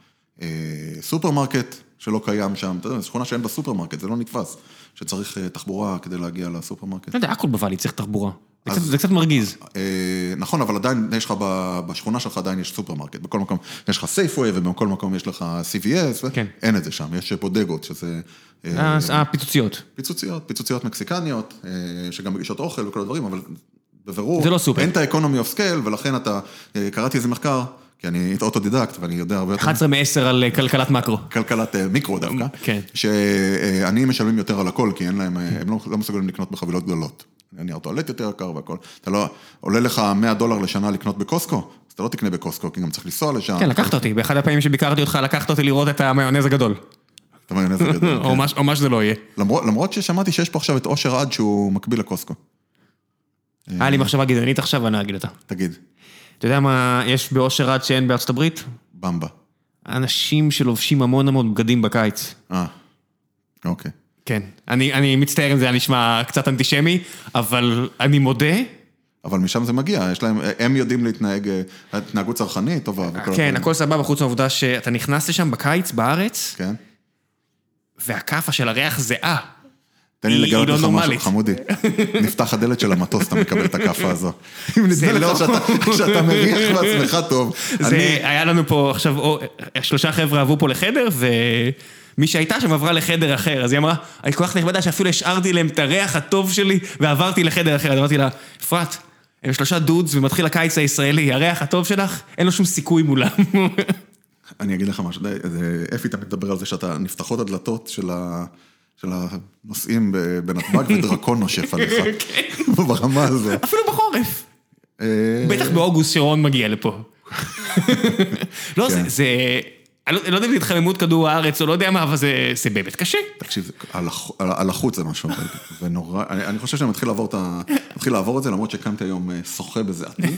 סופרמרקט שלא קיים שם, אתה יודע, זו שכונה שאין בסופרמרקט, זה לא נתפס, שצריך תחבורה כדי להגיע לסופרמרקט. לא יודע, הכל בוואלי צריך תחבורה. זה קצת מרגיז. נכון, אבל עדיין יש לך, בשכונה שלך עדיין יש סופרמרקט, בכל מקום יש לך סייפווי, ובכל מקום יש לך סי וי אס, אין את זה שם, יש בודגות, שזה... פיצוציות. פיצוציות, פיצוציות מקסיקניות, שגם מגישות אוכל וכל הדברים, אבל בבירור, זה לא סופר. אין את האקונומי אוף סקייל, ולכן אתה, קראתי איזה מחקר, כי אני אוטודידקט, ואני יודע הרבה יותר... אחת עשרה מעשר על כלכלת מקרו. כלכלת מיקרו דווקא. כן. שאני משלמים יותר על הכל, כי אין להם, הם לא מסוגלים לקנות בחבילות גדולות. נייר טואלט יותר יקר והכל. אתה לא, עולה לך מאה דולר לשנה לקנות בקוסקו, אז אתה לא תקנה בקוסקו, כי גם צריך לנסוע לשם. כן, לקחת אותי. באחד הפעמים שביקרתי אותך, לקחת אותי לראות את המיונז הגדול. את המיונז הגדול, כן. או מה שזה לא יהיה. למרות ששמעתי שיש פה עכשיו את אושר עד שהוא מקביל לקוסקו. היה לי מחשבה גזענית עכשיו, ואני אגיד אותה. תגיד. אתה יודע מה יש באושר עד שאין בארצות הברית? במבה. אנשים שלובשים המון המון בגדים בקיץ. אה, אוקיי. כן, אני, אני מצטער אם זה היה נשמע קצת אנטישמי, אבל אני מודה. אבל משם זה מגיע, יש להם, הם יודעים להתנהג, התנהגות צרכנית טובה. כן, הכל סבבה, חוץ מהעובדה שאתה נכנס לשם בקיץ, בארץ, כן. והקפה של הריח זהה. תן לי לגלות לך משהו, חמודי. נפתח הדלת של המטוס, אתה מקבל את הקפה הזו. זה לא. שאתה מריח בעצמך טוב. זה, היה לנו פה עכשיו, שלושה חבר'ה עברו פה לחדר, ומי שהייתה שם עברה לחדר אחר, אז היא אמרה, אני כל כך נכבדה שאפילו השארתי להם את הריח הטוב שלי, ועברתי לחדר אחר, אז אמרתי לה, אפרת, הם שלושה דודס, ומתחיל הקיץ הישראלי, הריח הטוב שלך, אין לו שום סיכוי מולם. אני אגיד לך משהו, אפי תמיד מדבר על זה שאתה נפתחות הדלתות של ה... של הנושאים בנתב"ג ודרקון נושף עליך. ברמה הזו. אפילו בחורף. בטח באוגוסט שרון מגיע לפה. לא, זה... אני לא יודע אם זה התחממות כדור הארץ, או לא יודע מה, אבל זה באמת קשה. תקשיב, על החוץ זה משהו, ונורא... אני חושב שאני מתחיל לעבור את זה, למרות שהקמתי היום שוחה בזעתי,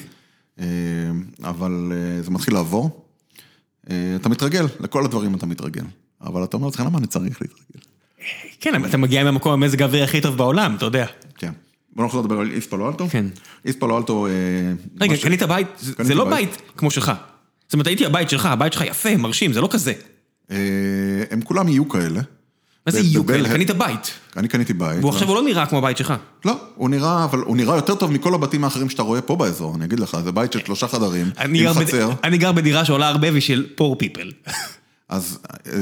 אבל זה מתחיל לעבור. אתה מתרגל, לכל הדברים אתה מתרגל. אבל אתה אומר, אז למה אני צריך להתרגל? כן, אבל אתה מגיע מהמקום המזג האוויר הכי טוב בעולם, אתה יודע. כן. בוא נחזור לדבר על איסט פאלו אלטו. כן. איסט פאלו אלטו... רגע, קנית בית, זה לא בית כמו שלך. זאת אומרת, הייתי הבית שלך, הבית שלך יפה, מרשים, זה לא כזה. הם כולם יהיו כאלה. מה זה יהיו כאלה? קנית בית. אני קניתי בית. והוא עכשיו הוא לא נראה כמו הבית שלך. לא, הוא נראה, אבל הוא נראה יותר טוב מכל הבתים האחרים שאתה רואה פה באזור. אני אגיד לך, זה בית של שלושה חדרים, עם חצר. אני גר בדירה שעולה הרבה ושל poor people. אז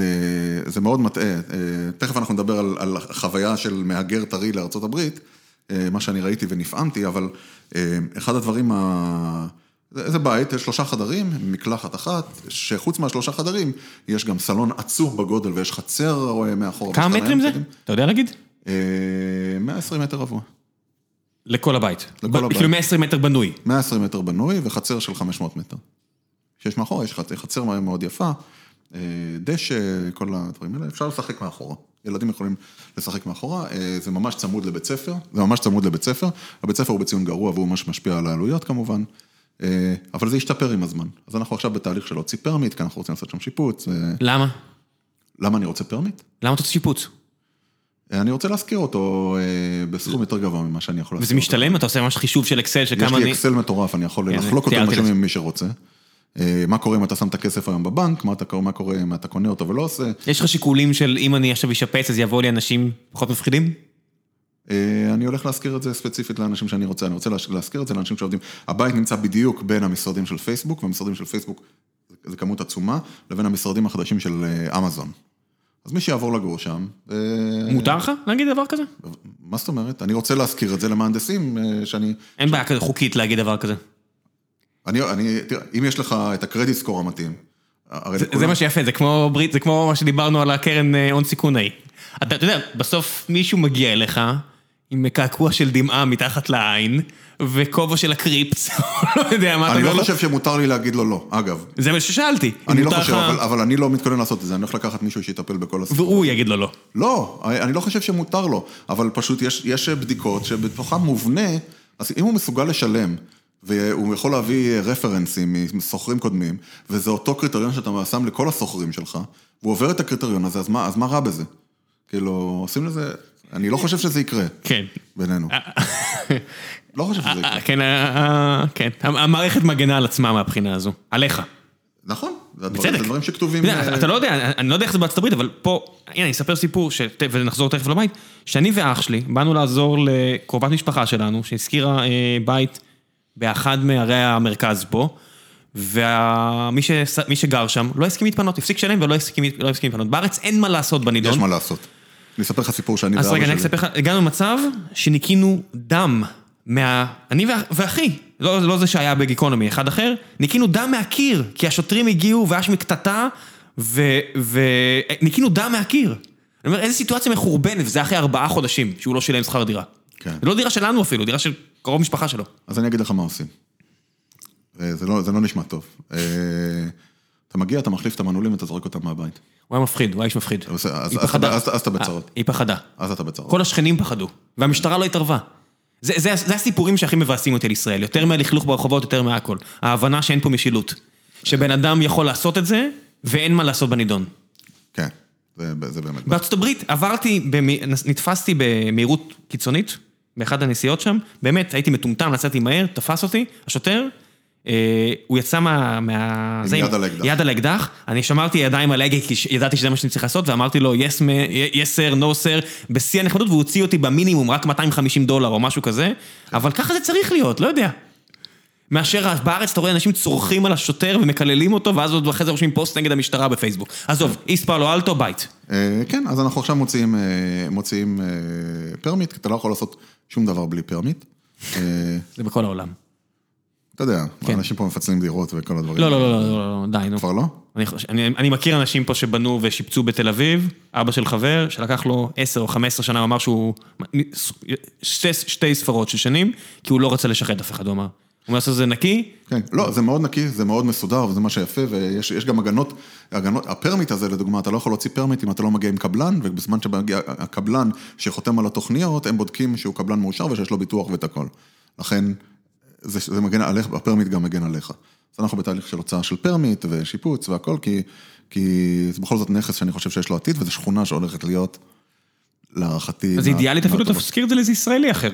זה מאוד מטעה. תכף אנחנו נדבר על, על חוויה של מהגר טרי לארצות הברית, מה שאני ראיתי ונפעמתי, אבל אחד הדברים, ה... זה בית, יש שלושה חדרים, מקלחת אחת, שחוץ מהשלושה חדרים, יש גם סלון עצור בגודל, ויש חצר מאחור. כמה מטרים זה? אתה יודע להגיד? מאה ועשרים מטר רבוע. לכל הבית? לכל הבית. כאילו מאה ועשרים מטר בנוי? מאה ועשרים מטר בנוי, וחצר של חמש מאות מטר. שיש מאחור, יש חצר מאוד יפה, דשא, כל הדברים האלה, אפשר לשחק מאחורה. ילדים יכולים לשחק מאחורה, זה ממש צמוד לבית ספר, זה ממש צמוד לבית ספר, הבית ספר הוא בציון גרוע, והוא ממש משפיע על העלויות כמובן, אבל זה ישתפר עם הזמן. אז אנחנו עכשיו בתהליך של להוציא פרמיט, כי אנחנו רוצים לעשות שם שיפוץ. למה? למה אני רוצה פרמיט? למה אתה רוצה שיפוץ? אני רוצה להזכיר אותו בסכום יותר גבוה ממה שאני יכול להזכיר. וזה משתלם? אתה עושה ממש חישוב של אקסל שכמה אני... יש לי אקסל מטורף, אני יכול לחלוק אותו משם עם מי שרוצה. מה קורה אם אתה שם את הכסף היום בבנק, מה קורה אם אתה קונה אותו ולא עושה. יש לך שיקולים של אם אני עכשיו אשפץ, אז יבוא לי אנשים פחות מפחידים? אני הולך להזכיר את זה ספציפית לאנשים שאני רוצה, אני רוצה להזכיר את זה לאנשים שעובדים. הבית נמצא בדיוק בין המשרדים של פייסבוק, והמשרדים של פייסבוק זה כמות עצומה, לבין המשרדים החדשים של אמזון. אז מי שיעבור לגור שם... מותר לך להגיד דבר כזה? מה זאת אומרת? אני רוצה להזכיר את זה למהנדסים שאני... אין בעיה כזה חוקית להגיד דבר כזה. אני, אני, תראה, אם יש לך את הקרדיט סקור המתאים... זה, זה מה שיפה, זה כמו ברית, זה כמו מה שדיברנו על הקרן הון סיכון ההיא. אתה, אתה יודע, בסוף מישהו מגיע אליך עם מקעקוע של דמעה מתחת לעין, וכובע של הקריפס, לא יודע מה אתה אני אומר. לא חושב שמותר לי להגיד לו לא, אגב. זה מה ששאלתי. אני לא חושב, אבל, אבל אני לא מתכונן לעשות את זה, אני הולך לקחת מישהו שיטפל בכל הסיפור. והוא יגיד לו לא. לא, אני לא חושב שמותר לו, אבל פשוט יש, יש בדיקות שבתוכם מובנה, אז אם הוא מסוגל לשלם, והוא יכול להביא רפרנסים מסוחרים קודמים, וזה אותו קריטריון שאתה שם לכל הסוחרים שלך, והוא עובר את הקריטריון הזה, אז מה, אז מה רע בזה? כאילו, עושים לזה, אני לא חושב שזה יקרה. כן. בינינו. לא חושב שזה יקרה. כן, כן. המערכת מגנה על עצמה מהבחינה הזו. עליך. נכון. בצדק. זה דברים שכתובים... אתה לא יודע, אני לא יודע איך זה בארצות הברית, אבל פה, הנה, אני אספר סיפור, ונחזור תכף לבית, שאני ואח שלי, באנו לעזור לקרובת משפחה שלנו, שהזכירה בית באחד מערי המרכז פה, ומי שגר שם לא הסכים להתפנות, הפסיק שלם ולא הסכים להתפנות. בארץ אין מה לעשות בנידון. יש מה לעשות. אני אספר לך סיפור שאני... אז רגע, אני אספר לך, הגענו למצב שניקינו דם מה... אני ואחי, לא, לא זה שהיה בגיקונומי, אחד אחר, ניקינו דם מהקיר, כי השוטרים הגיעו ואש מקטטה, וניקינו דם מהקיר. אני אומר, איזו סיטואציה מחורבנת, וזה אחרי ארבעה חודשים, שהוא לא שילם שכר דירה. כן. זה לא דירה שלנו אפילו, דירה של קרוב משפחה שלו. אז אני אגיד לך מה עושים. זה לא, זה לא נשמע טוב. אתה מגיע, אתה מחליף את המנעולים ואתה זורק אותם מהבית. הוא היה מפחיד, הוא היה איש מפחיד. אז, אז, אז, אז אתה בצרות. היא פחדה. אז אתה בצרות. כל השכנים פחדו, והמשטרה לא התערבה. זה, זה, זה הסיפורים שהכי מבאסים אותי על ישראל, יותר מהלכלוך ברחובות, יותר מהכל. ההבנה שאין פה משילות. שבן אדם יכול לעשות את זה, ואין מה לעשות בנידון. כן, זה, זה באמת. בארצות הברית עברתי, נתפסתי במהירות קיצונית, באחד הנסיעות שם, באמת הייתי מטומטם, נסעתי מהר, תפס אותי, השוטר, הוא יצא מה... יד על האקדח. יד על האקדח, אני שמרתי ידיים על ההגה, כי ידעתי שזה מה שאני צריך לעשות, ואמרתי לו, yes, yes sir, no sir, בשיא הנחמדות, והוא הוציא אותי במינימום, רק מאתיים וחמישים דולר או משהו כזה, אבל ככה זה צריך להיות, לא יודע. מאשר בארץ אתה רואה אנשים צורכים על השוטר ומקללים אותו, ואז עוד אחרי זה רושמים פוסט נגד המשטרה בפייסבוק. עזוב, איסט פאלו אלטו, בית. כן, אז אנחנו עכשיו מוציאים, מוציאים פרמיט, כי אתה לא יכול לעשות שום דבר בלי פרמיט. זה בכל העולם. אתה יודע, אנשים פה מפצלים דירות וכל הדברים. לא, לא, לא, לא, די, נו. כבר לא? אני מכיר אנשים פה שבנו ושיפצו בתל אביב, אבא של חבר, שלקח לו עשר או חמש עשרה שנה, הוא אמר שהוא, שתי ספרות של שנים, כי הוא לא רצה לשחד אף אחד, הוא אמר. הוא אומר שזה נקי? כן, לא, זה מאוד נקי, זה מאוד מסודר, וזה מה שיפה, ויש גם הגנות, הפרמיט הזה, לדוגמה, אתה לא יכול להוציא פרמיט אם אתה לא מגיע עם קבלן, ובזמן שמגיע הקבלן שחותם על התוכניות, הם בודקים שהוא קבלן מאושר ושיש לו ביטוח ואת הכל. לכן, זה, זה מגן עליך, הפרמיט גם מגן עליך. אז אנחנו בתהליך של הוצאה של פרמיט ושיפוץ והכל, כי, כי זה בכל זאת נכס שאני חושב שיש לו עתיד, וזו שכונה שהולכת להיות להערכתי... אז אידיאלית אפילו תזכיר את זה לאיזה ישראלי אחר.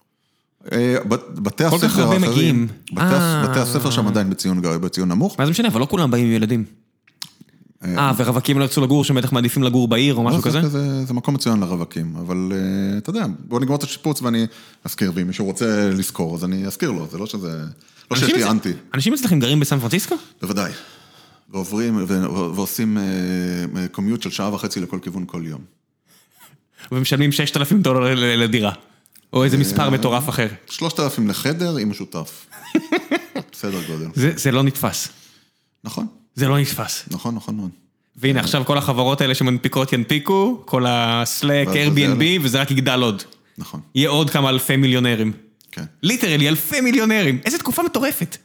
בתי הספר האחרים, בתי הספר שם עדיין בציון נמוך. מה זה משנה, אבל לא כולם באים עם ילדים. אה, ורווקים לא יצאו לגור, שבטח מעדיפים לגור בעיר או משהו כזה? זה מקום מצוין לרווקים, אבל אתה יודע, בוא נגמור את השיפוץ ואני אזכיר, ואם מישהו רוצה לזכור, אז אני אזכיר לו, זה לא שזה, לא שיש לי אנטי. אנשים אצלכם גרים בסן פרנסיסקו? בוודאי, ועוברים ועושים קומיוט של שעה וחצי לכל כיוון כל יום. ומשלמים שישת אלפים דולר לדירה. או איזה מספר מטורף אחר. שלושת אלפים לחדר עם משותף. בסדר גודל. זה לא נתפס. נכון. זה לא נתפס. נכון, נכון מאוד. והנה, עכשיו כל החברות האלה שמנפיקות ינפיקו, כל הסלאק, Airbnb, וזה רק יגדל עוד. נכון. יהיה עוד כמה אלפי מיליונרים. כן. ליטרלי, אלפי מיליונרים. איזה תקופה מטורפת.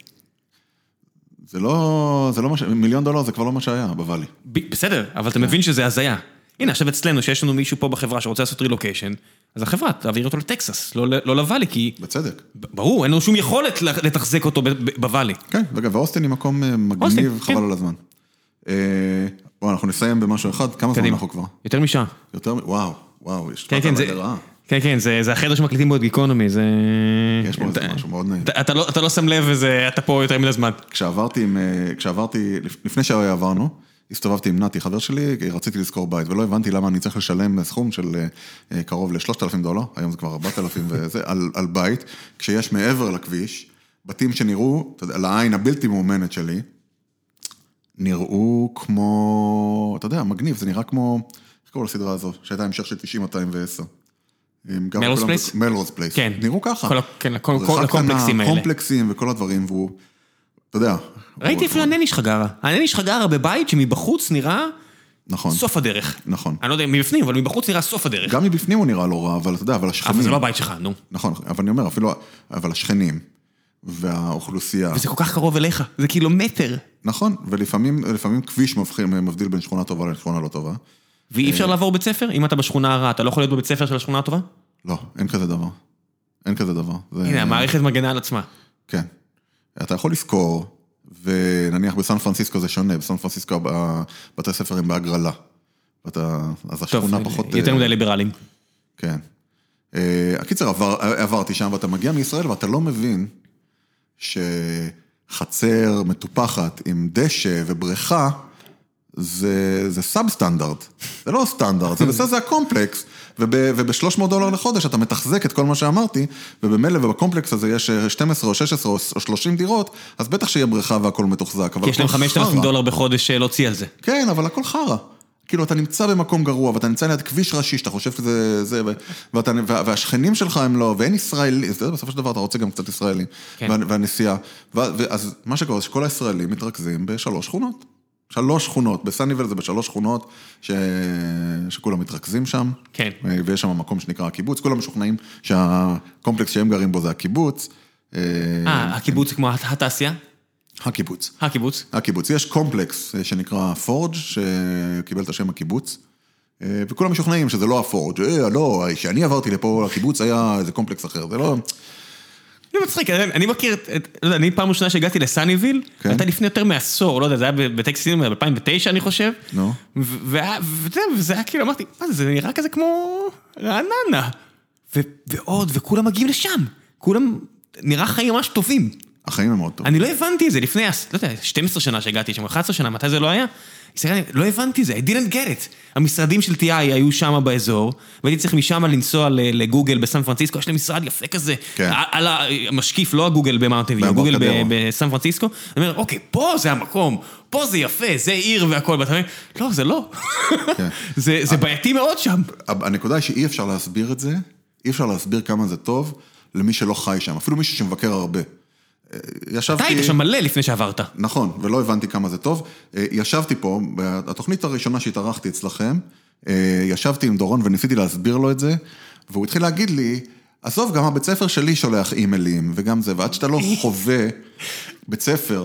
זה לא, זה לא מה ש... מיליון דולר זה כבר לא מה שהיה בוואלי. בסדר, אבל אתה מבין שזה הזיה. הנה, עכשיו אצלנו, שיש לנו מישהו פה בחברה שרוצה לעשות רילוקיישן, אז החברה תעביר אותו לטקסס, לא לוואלי, כי... בצדק. ברור, אין לנו שום יכולת לתחזק אותו בוואלי. כן, ואוסטין היא מקום מגניב, חבל על הזמן. בואו, אנחנו נסיים במשהו אחד, כמה זמן אנחנו כבר? יותר משעה. יותר, וואו, וואו, יש כן, כן, זה... כן, כן, זה החדר שמקליטים בו את גיקונומי, זה... יש פה איזה משהו מאוד נעים. אתה לא שם לב ואתה פה יותר מן הזמן. כשעברתי, כשעברתי, לפני שעברנו, הסתובבתי עם נתי, חבר שלי, רציתי לזכור בית, ולא הבנתי למה אני צריך לשלם סכום של קרוב ל-שלושת אלפים דולר, היום זה כבר ארבעת אלפים וזה, על, על בית, כשיש מעבר לכביש, בתים שנראו, אתה יודע, לעין הבלתי מאומנת שלי, נראו כמו, אתה יודע, מגניב, זה נראה כמו, איך קוראים לסדרה הזו, שהייתה המשך של תשעים עד מאתיים ועשר. מלרוס פלייס? מלרוס פלייס. כן. נראו ככה. כן, הקומפלקסים האלה. הקומפלקסים וכל הדברים, והוא, אתה יודע. ראיתי אפילו הנני שחגרה. הנני שחגרה בבית שמבחוץ נראה סוף הדרך. נכון. אני לא יודע מבפנים, אבל מבחוץ נראה סוף הדרך. גם מבפנים הוא נראה לא רע, אבל אתה יודע, אבל השכנים... אבל זה לא הבית שלך, נו. נכון, אבל אני אומר, אפילו, אבל השכנים והאוכלוסייה... וזה כל כך קרוב אליך, זה קילומטר. נכון, ולפעמים, לפעמים כביש מבדיל בין שכונה טובה לשכונה לא טובה. ואי אפשר לעבור בית ספר? אם אתה בשכונה הרעה, אתה לא יכול להיות בבית ספר של השכונה הטובה? לא, אין כזה דבר. אין כזה דבר. הנה, המערכת מגנה על עצמה. כן. אתה יכול לזכור, ונניח בסן פרנסיסקו זה שונה, בסן פרנסיסקו בתי ספר הם בהגרלה. אז השכונה פחות... יותר מדי ליברליים. כן. הקיצר, עברתי שם, ואתה מגיע מישראל, ואתה לא מבין שחצר מטופחת עם דשא ובריכה, זה, זה סאב-סטנדרט, זה לא סטנדרט, זה בסדר, זה הקומפלקס, וב-שלוש מאות דולר לחודש אתה מתחזק את כל מה שאמרתי, ובמילא ובקומפלקס הזה יש שתים עשרה או שש עשרה או שלושים דירות, אז בטח שיהיה בריכה והכל מתוחזק. כי יש להם חמשת אלפים דולר בחודש להוציא על זה. כן, אבל הכל חרה. כאילו, אתה נמצא במקום גרוע, ואתה נמצא ליד כביש ראשי, שאתה חושב שזה, זה, ואתה, והשכנים שלך הם לא, ואין ישראלי, בסופו של דבר אתה רוצה גם קצת ישראלים, והנסיעה. אז מה שקורה, שכל הישראלים מתרכזים בשלוש שכונות. שלוש שכונות, בסניבל זה בשלוש שכונות, שכולם מתרכזים שם. כן. ויש שם מקום שנקרא הקיבוץ, כולם משוכנעים שהקומפלקס שהם גרים בו זה הקיבוץ. אה, הקיבוץ זה כמו התעשייה? הקיבוץ. הקיבוץ. הקיבוץ. יש קומפלקס שנקרא פורג' שקיבל את השם הקיבוץ, וכולם משוכנעים שזה לא הפורג', אה, לא, כשאני עברתי לפה לקיבוץ היה איזה קומפלקס אחר, זה לא... זה מצחיק, אני מכיר, אני פעם ראשונה שהגעתי לסניביל, הייתה לפני יותר מעשור, לא יודע, זה היה בטקסטים ב-אלפיים ותשע אני חושב, וזה היה כאילו, אמרתי, מה זה, זה נראה כזה כמו רעננה, ועוד, וכולם מגיעים לשם, כולם נראה חיים ממש טובים. החיים הם מאוד טובים. אני לא הבנתי את זה לפני, לא יודע, שתים עשרה שנה שהגעתי שם, אחת עשרה שנה, מתי זה לא היה? לא הבנתי את זה, I didn't get it. המשרדים של טי איי היו שם באזור, והייתי צריך משם לנסוע לגוגל בסן פרנסיסקו, יש להם משרד יפה כזה, על המשקיף, לא הגוגל במאונטן ויו, הגוגל בסן פרנסיסקו, אני אומר, אוקיי, פה זה המקום, פה זה יפה, זה עיר והכל, ואתה אומר, לא, זה לא. זה בעייתי מאוד שם. הנקודה היא שאי אפשר להסביר את זה, אי אפשר להסביר כמה זה טוב למי שלא חי שם, אפילו מישהו שמבקר הרבה. אתה היית שם מלא לפני שעברת. נכון, ולא הבנתי כמה זה טוב. ישבתי פה, התוכנית הראשונה שהתארחתי אצלכם, ישבתי עם דורון וניסיתי להסביר לו את זה, והוא התחיל להגיד לי, עזוב, גם הבית ספר שלי שולח אימיילים, וגם זה, ועד שאתה לא חווה בית ספר,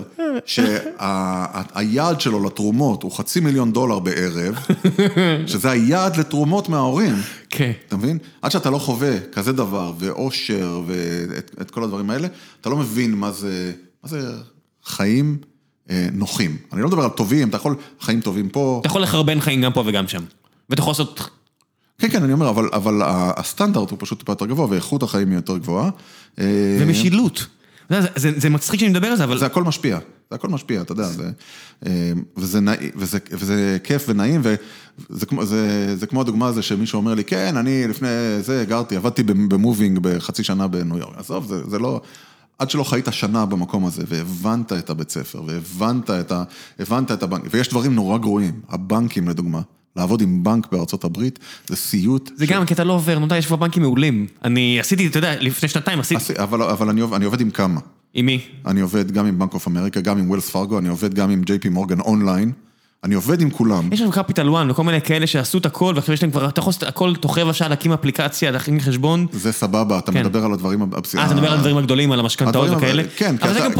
שהיעד שלו לתרומות הוא חצי מיליון דולר בערב, שזה היעד לתרומות מההורים. כן. אתה מבין? עד שאתה לא חווה כזה דבר, ואושר, ואת כל הדברים האלה, אתה לא מבין מה זה, מה זה חיים נוחים. אני לא מדבר על טובים, אתה יכול, חיים טובים פה. אתה יכול לחרבן חיים גם פה וגם שם. ואתה יכול לעשות... כן, כן, אני אומר, אבל, אבל הסטנדרט הוא פשוט טיפה יותר גבוה, ואיכות החיים היא יותר גבוהה. ומשילות. זה, זה, זה מצחיק שאני מדבר על זה, אבל... זה הכל משפיע, זה הכל משפיע, אתה יודע, זה, וזה, וזה, וזה כיף ונעים, וזה כמו, זה, זה כמו הדוגמה הזה שמישהו אומר לי, כן, אני לפני זה גרתי, עבדתי במובינג בחצי שנה בניו יורק, עזוב, זה, זה לא... עד שלא חיית שנה במקום הזה, והבנת את הבית ספר, והבנת את ה... הבנת את הבנק, ויש דברים נורא גרועים, הבנקים לדוגמה, לעבוד עם בנק בארצות הברית, זה סיוט. זה גם, כי אתה לא עובר, נודע, יש כבר בנקים מעולים. אני עשיתי, אתה יודע, לפני שנתיים עשיתי... אבל, אבל אני, אני עובד עם כמה. עם מי? אני עובד גם עם בנק אוף אמריקה, גם עם ווילס פארגו, אני עובד גם עם ג'יי פי מורגן אונליין, אני עובד עם כולם. יש לנו קפיטל וואן, וכל מיני כאלה שעשו את הכל, ועכשיו יש להם כבר, אתה יכול לעשות הכל תוך רבע שעה, להקים אפליקציה, להכין חשבון. זה סבבה, אתה מדבר על הדברים הבסיסיים. אה, אתה מדבר על הדברים הגדולים, על המשכנתאות וכאלה. כן,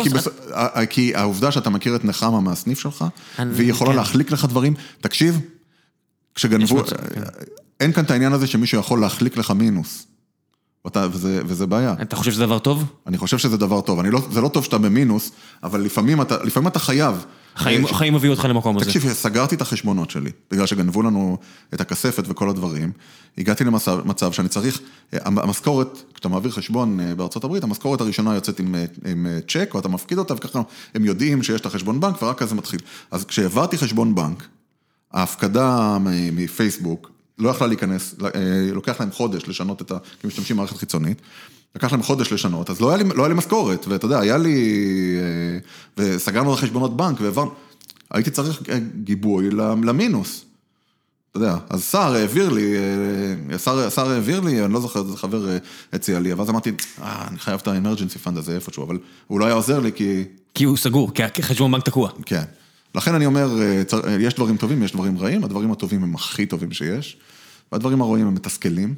כי העובדה שאתה מכיר את נחמה מהסניף שלך, והיא יכולה להחליק לך דברים, תקשיב, כשגנבו, אין כאן את העניין הזה שמישהו יכול להחליק לך מינוס. וזה, וזה בעיה. אתה חושב שזה דבר טוב? אני חושב שזה דבר טוב. אני לא, זה לא טוב שאתה במינוס, אבל לפעמים אתה, לפעמים אתה חייב. חיים, ש... חיים הביאו אותך למקום הזה. תקשיב, סגרתי את החשבונות שלי, בגלל שגנבו לנו את הכספת וכל הדברים. הגעתי למצב, מצב שאני צריך, המשכורת, כשאתה מעביר חשבון בארצות הברית, המשכורת הראשונה יוצאת עם, עם צ'ק, או אתה מפקיד אותה, וככה הם יודעים שיש את החשבון בנק, ורק אז זה מתחיל. אז כשעברתי חשבון בנק, ההפקדה מפייסבוק, לא יכלה להיכנס, לוקח להם חודש לשנות את ה... כי משתמשים מערכת חיצונית, לקח להם חודש לשנות, אז לא היה לי, לא היה לי משכורת, ואתה יודע, היה לי... וסגרנו את החשבונות בנק, ועברנו... הייתי צריך גיבוי למינוס. אתה יודע, אז שר העביר לי, שר, שר העביר לי, אני לא זוכר, זה חבר הציע לי, ואז אמרתי, אה, אני חייב את ה-emergency fund הזה איפשהו, אבל הוא לא היה עוזר לי, כי... כי הוא סגור, כי חשבון בנק תקוע. כן. לכן אני אומר, יש דברים טובים, יש דברים רעים, הדברים הטובים הם הכי טובים שיש, והדברים הרעים הם מתסכלים.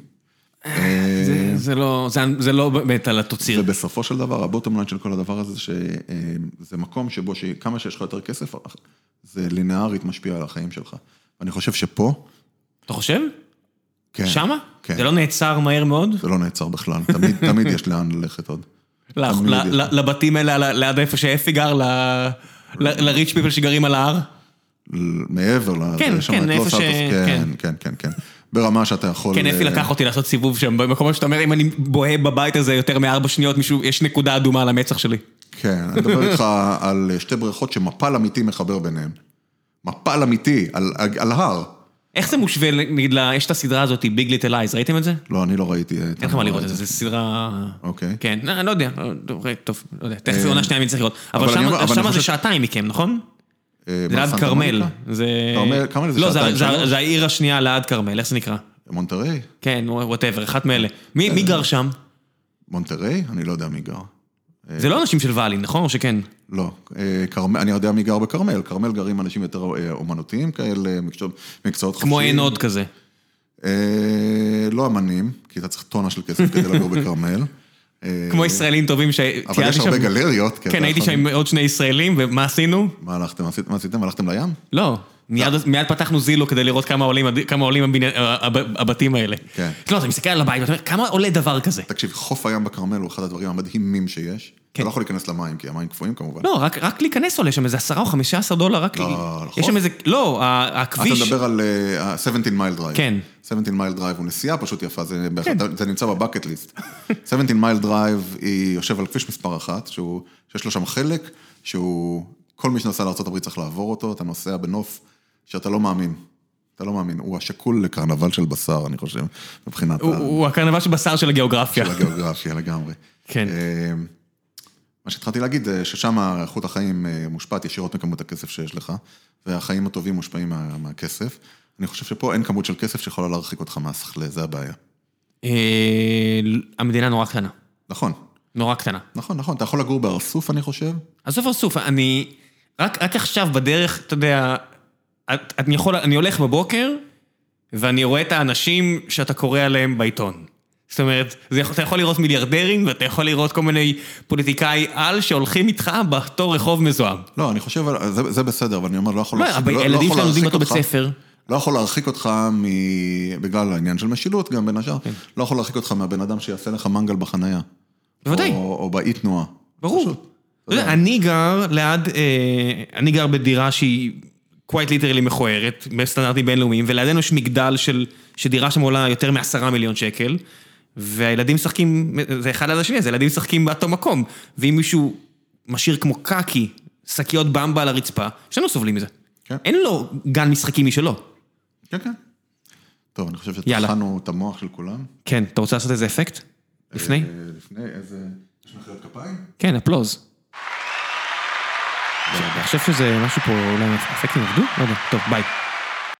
זה לא, זה לא באמת על התוציר. ובסופו של דבר, הבוטום ליין של כל הדבר הזה, שזה מקום שבו שכמה שיש לך יותר כסף, זה לינארית משפיע על החיים שלך. ואני חושב שפה... אתה חושב? כן. שמה? כן. זה לא נעצר מהר מאוד? זה לא נעצר בכלל, תמיד, תמיד יש לאן ללכת עוד. לבתים האלה, ליד איפה שאפי גר, לריץ' פיפל שגרים על ההר? מעבר לזה. כן, כן, איפה ש... כן, כן, כן, כן. ברמה שאתה יכול... כן, אפי לקח אותי לעשות סיבוב שם, במקום שאתה אומר, אם אני בוהה בבית הזה יותר מארבע שניות, יש נקודה אדומה על המצח שלי. כן, אני מדבר איתך על שתי בריכות שמפל אמיתי מחבר ביניהם. מפל אמיתי, על הר. איך זה מושווה, נגיד, יש את הסדרה הזאת, ביג ליטל אייז, ראיתם את זה? לא, אני לא ראיתי. אין לך מה לראות את זה, זו סדרה... אוקיי. כן, אני לא יודע, טוב, לא יודע, תכף עונה שנייה מצליח לראות. אבל שם זה שעתיים מכם, נכון? זה ליד קרמל. קרמל זה לא, שעתיים שלוש? זה העיר השנייה ליד קרמל, איך זה נקרא? מונטרי? כן, whatever, אחת מאלה. מי גר שם? מונטרי? אני לא יודע מי גר. זה לא אנשים של ואלין, נכון? או שכן? לא, אני יודע מי גר בקרמל. קרמל גרים אנשים יותר אומנותיים כאלה, מקצועות חופשיים. כמו אין עוד כזה. לא אמנים, כי אתה צריך טונה של כסף כדי לגור בקרמל. כמו ישראלים טובים ש... אבל יש הרבה גלריות. כן, הייתי שם עם עוד שני ישראלים, ומה עשינו? מה הלכתם? מה עשיתם? הלכתם לים? לא. מיד פתחנו זילו כדי לראות כמה עולים הבתים האלה. כן. לא, אתה מסתכל על הבית, ואתה אומר, כמה עולה דבר כזה? תקשיב, חוף הים בכרמל הוא אחד הדברים המדהימים שיש. אתה לא יכול להיכנס למים, כי המים קפואים כמובן. לא, רק להיכנס עולה שם איזה עשרה או חמישה עשר דולר, רק... יש שם איזה... לא, הכביש... אתה מדבר על שבע עשרה מייל דרייב. כן. שבע עשרה מייל דרייב הוא נסיעה פשוט יפה, זה נמצא בבקט ליסט. שבע עשרה מייל דרייב היא יושב על כביש מספר אחת, שיש לו שם חלק, שהוא... כל מי שנוסע לארצות הברית צריך לעבור אותו, אתה נוסע בנוף שאתה לא מאמין. אתה לא מאמין, הוא השקול לקרנבל של בשר, אני חושב, מבחינת... הוא הקרנבל של בשר של הגיאוגרפיה. של הגיאוגרפיה, לגמרי. כן. מה שהתחלתי להגיד, ששם איכות החיים מושפעת ישירות מכמות הכסף שיש לך, והחיים הטובים מושפעים מהכסף. אני חושב שפה אין כמות של כסף שיכולה להרחיק אותך מהשכלה, זה הבעיה. המדינה נורא קטנה. נכון. נורא קטנה. נכון, נכון. אתה יכול לגור בארסוף, אני חושב. ארסוף, ארסוף. אני... רק עכשיו בדרך, אתה יודע... אני יכול, אני הולך בבוקר, ואני רואה את האנשים שאתה קורא עליהם בעיתון. זאת אומרת, אתה יכול לראות מיליארדרים, ואתה יכול לראות כל מיני פוליטיקאי על שהולכים איתך באותו רחוב מזוהם. לא, אני חושב, זה, זה בסדר, אבל אני אומר, לא יכול... לא, הילדים שלנו לומדים באותו בית ספר. לא יכול להרחיק אותך בגלל העניין של משילות, גם בין השאר, לא יכול להרחיק אותך מהבן אדם שיעשה לך מנגל בחנייה. בוודאי. או, או באי תנועה. ברור. אני גר ליד, אני גר בדירה שהיא... quite literally מכוערת, בסטנדרטים בינלאומיים, ולידינו יש מגדל של, שדירה שם עולה יותר מעשרה מיליון שקל, והילדים משחקים, זה אחד עד השני, אז הילדים משחקים באותו מקום, ואם מישהו משאיר כמו קקי, שקיות במבה על הרצפה, שנו סובלים מזה. כן. אין לו גן משחקים משלו. כן, כן. טוב, אני חושב שתחנו את המוח של כולם. כן, אתה רוצה לעשות איזה אפקט? לפני? לפני, איזה... יש מחיאות כפיים? כן, אפלוז. אני חושב שזה משהו פה, אולי אפקטים עבדו? לא יודע, טוב, ביי.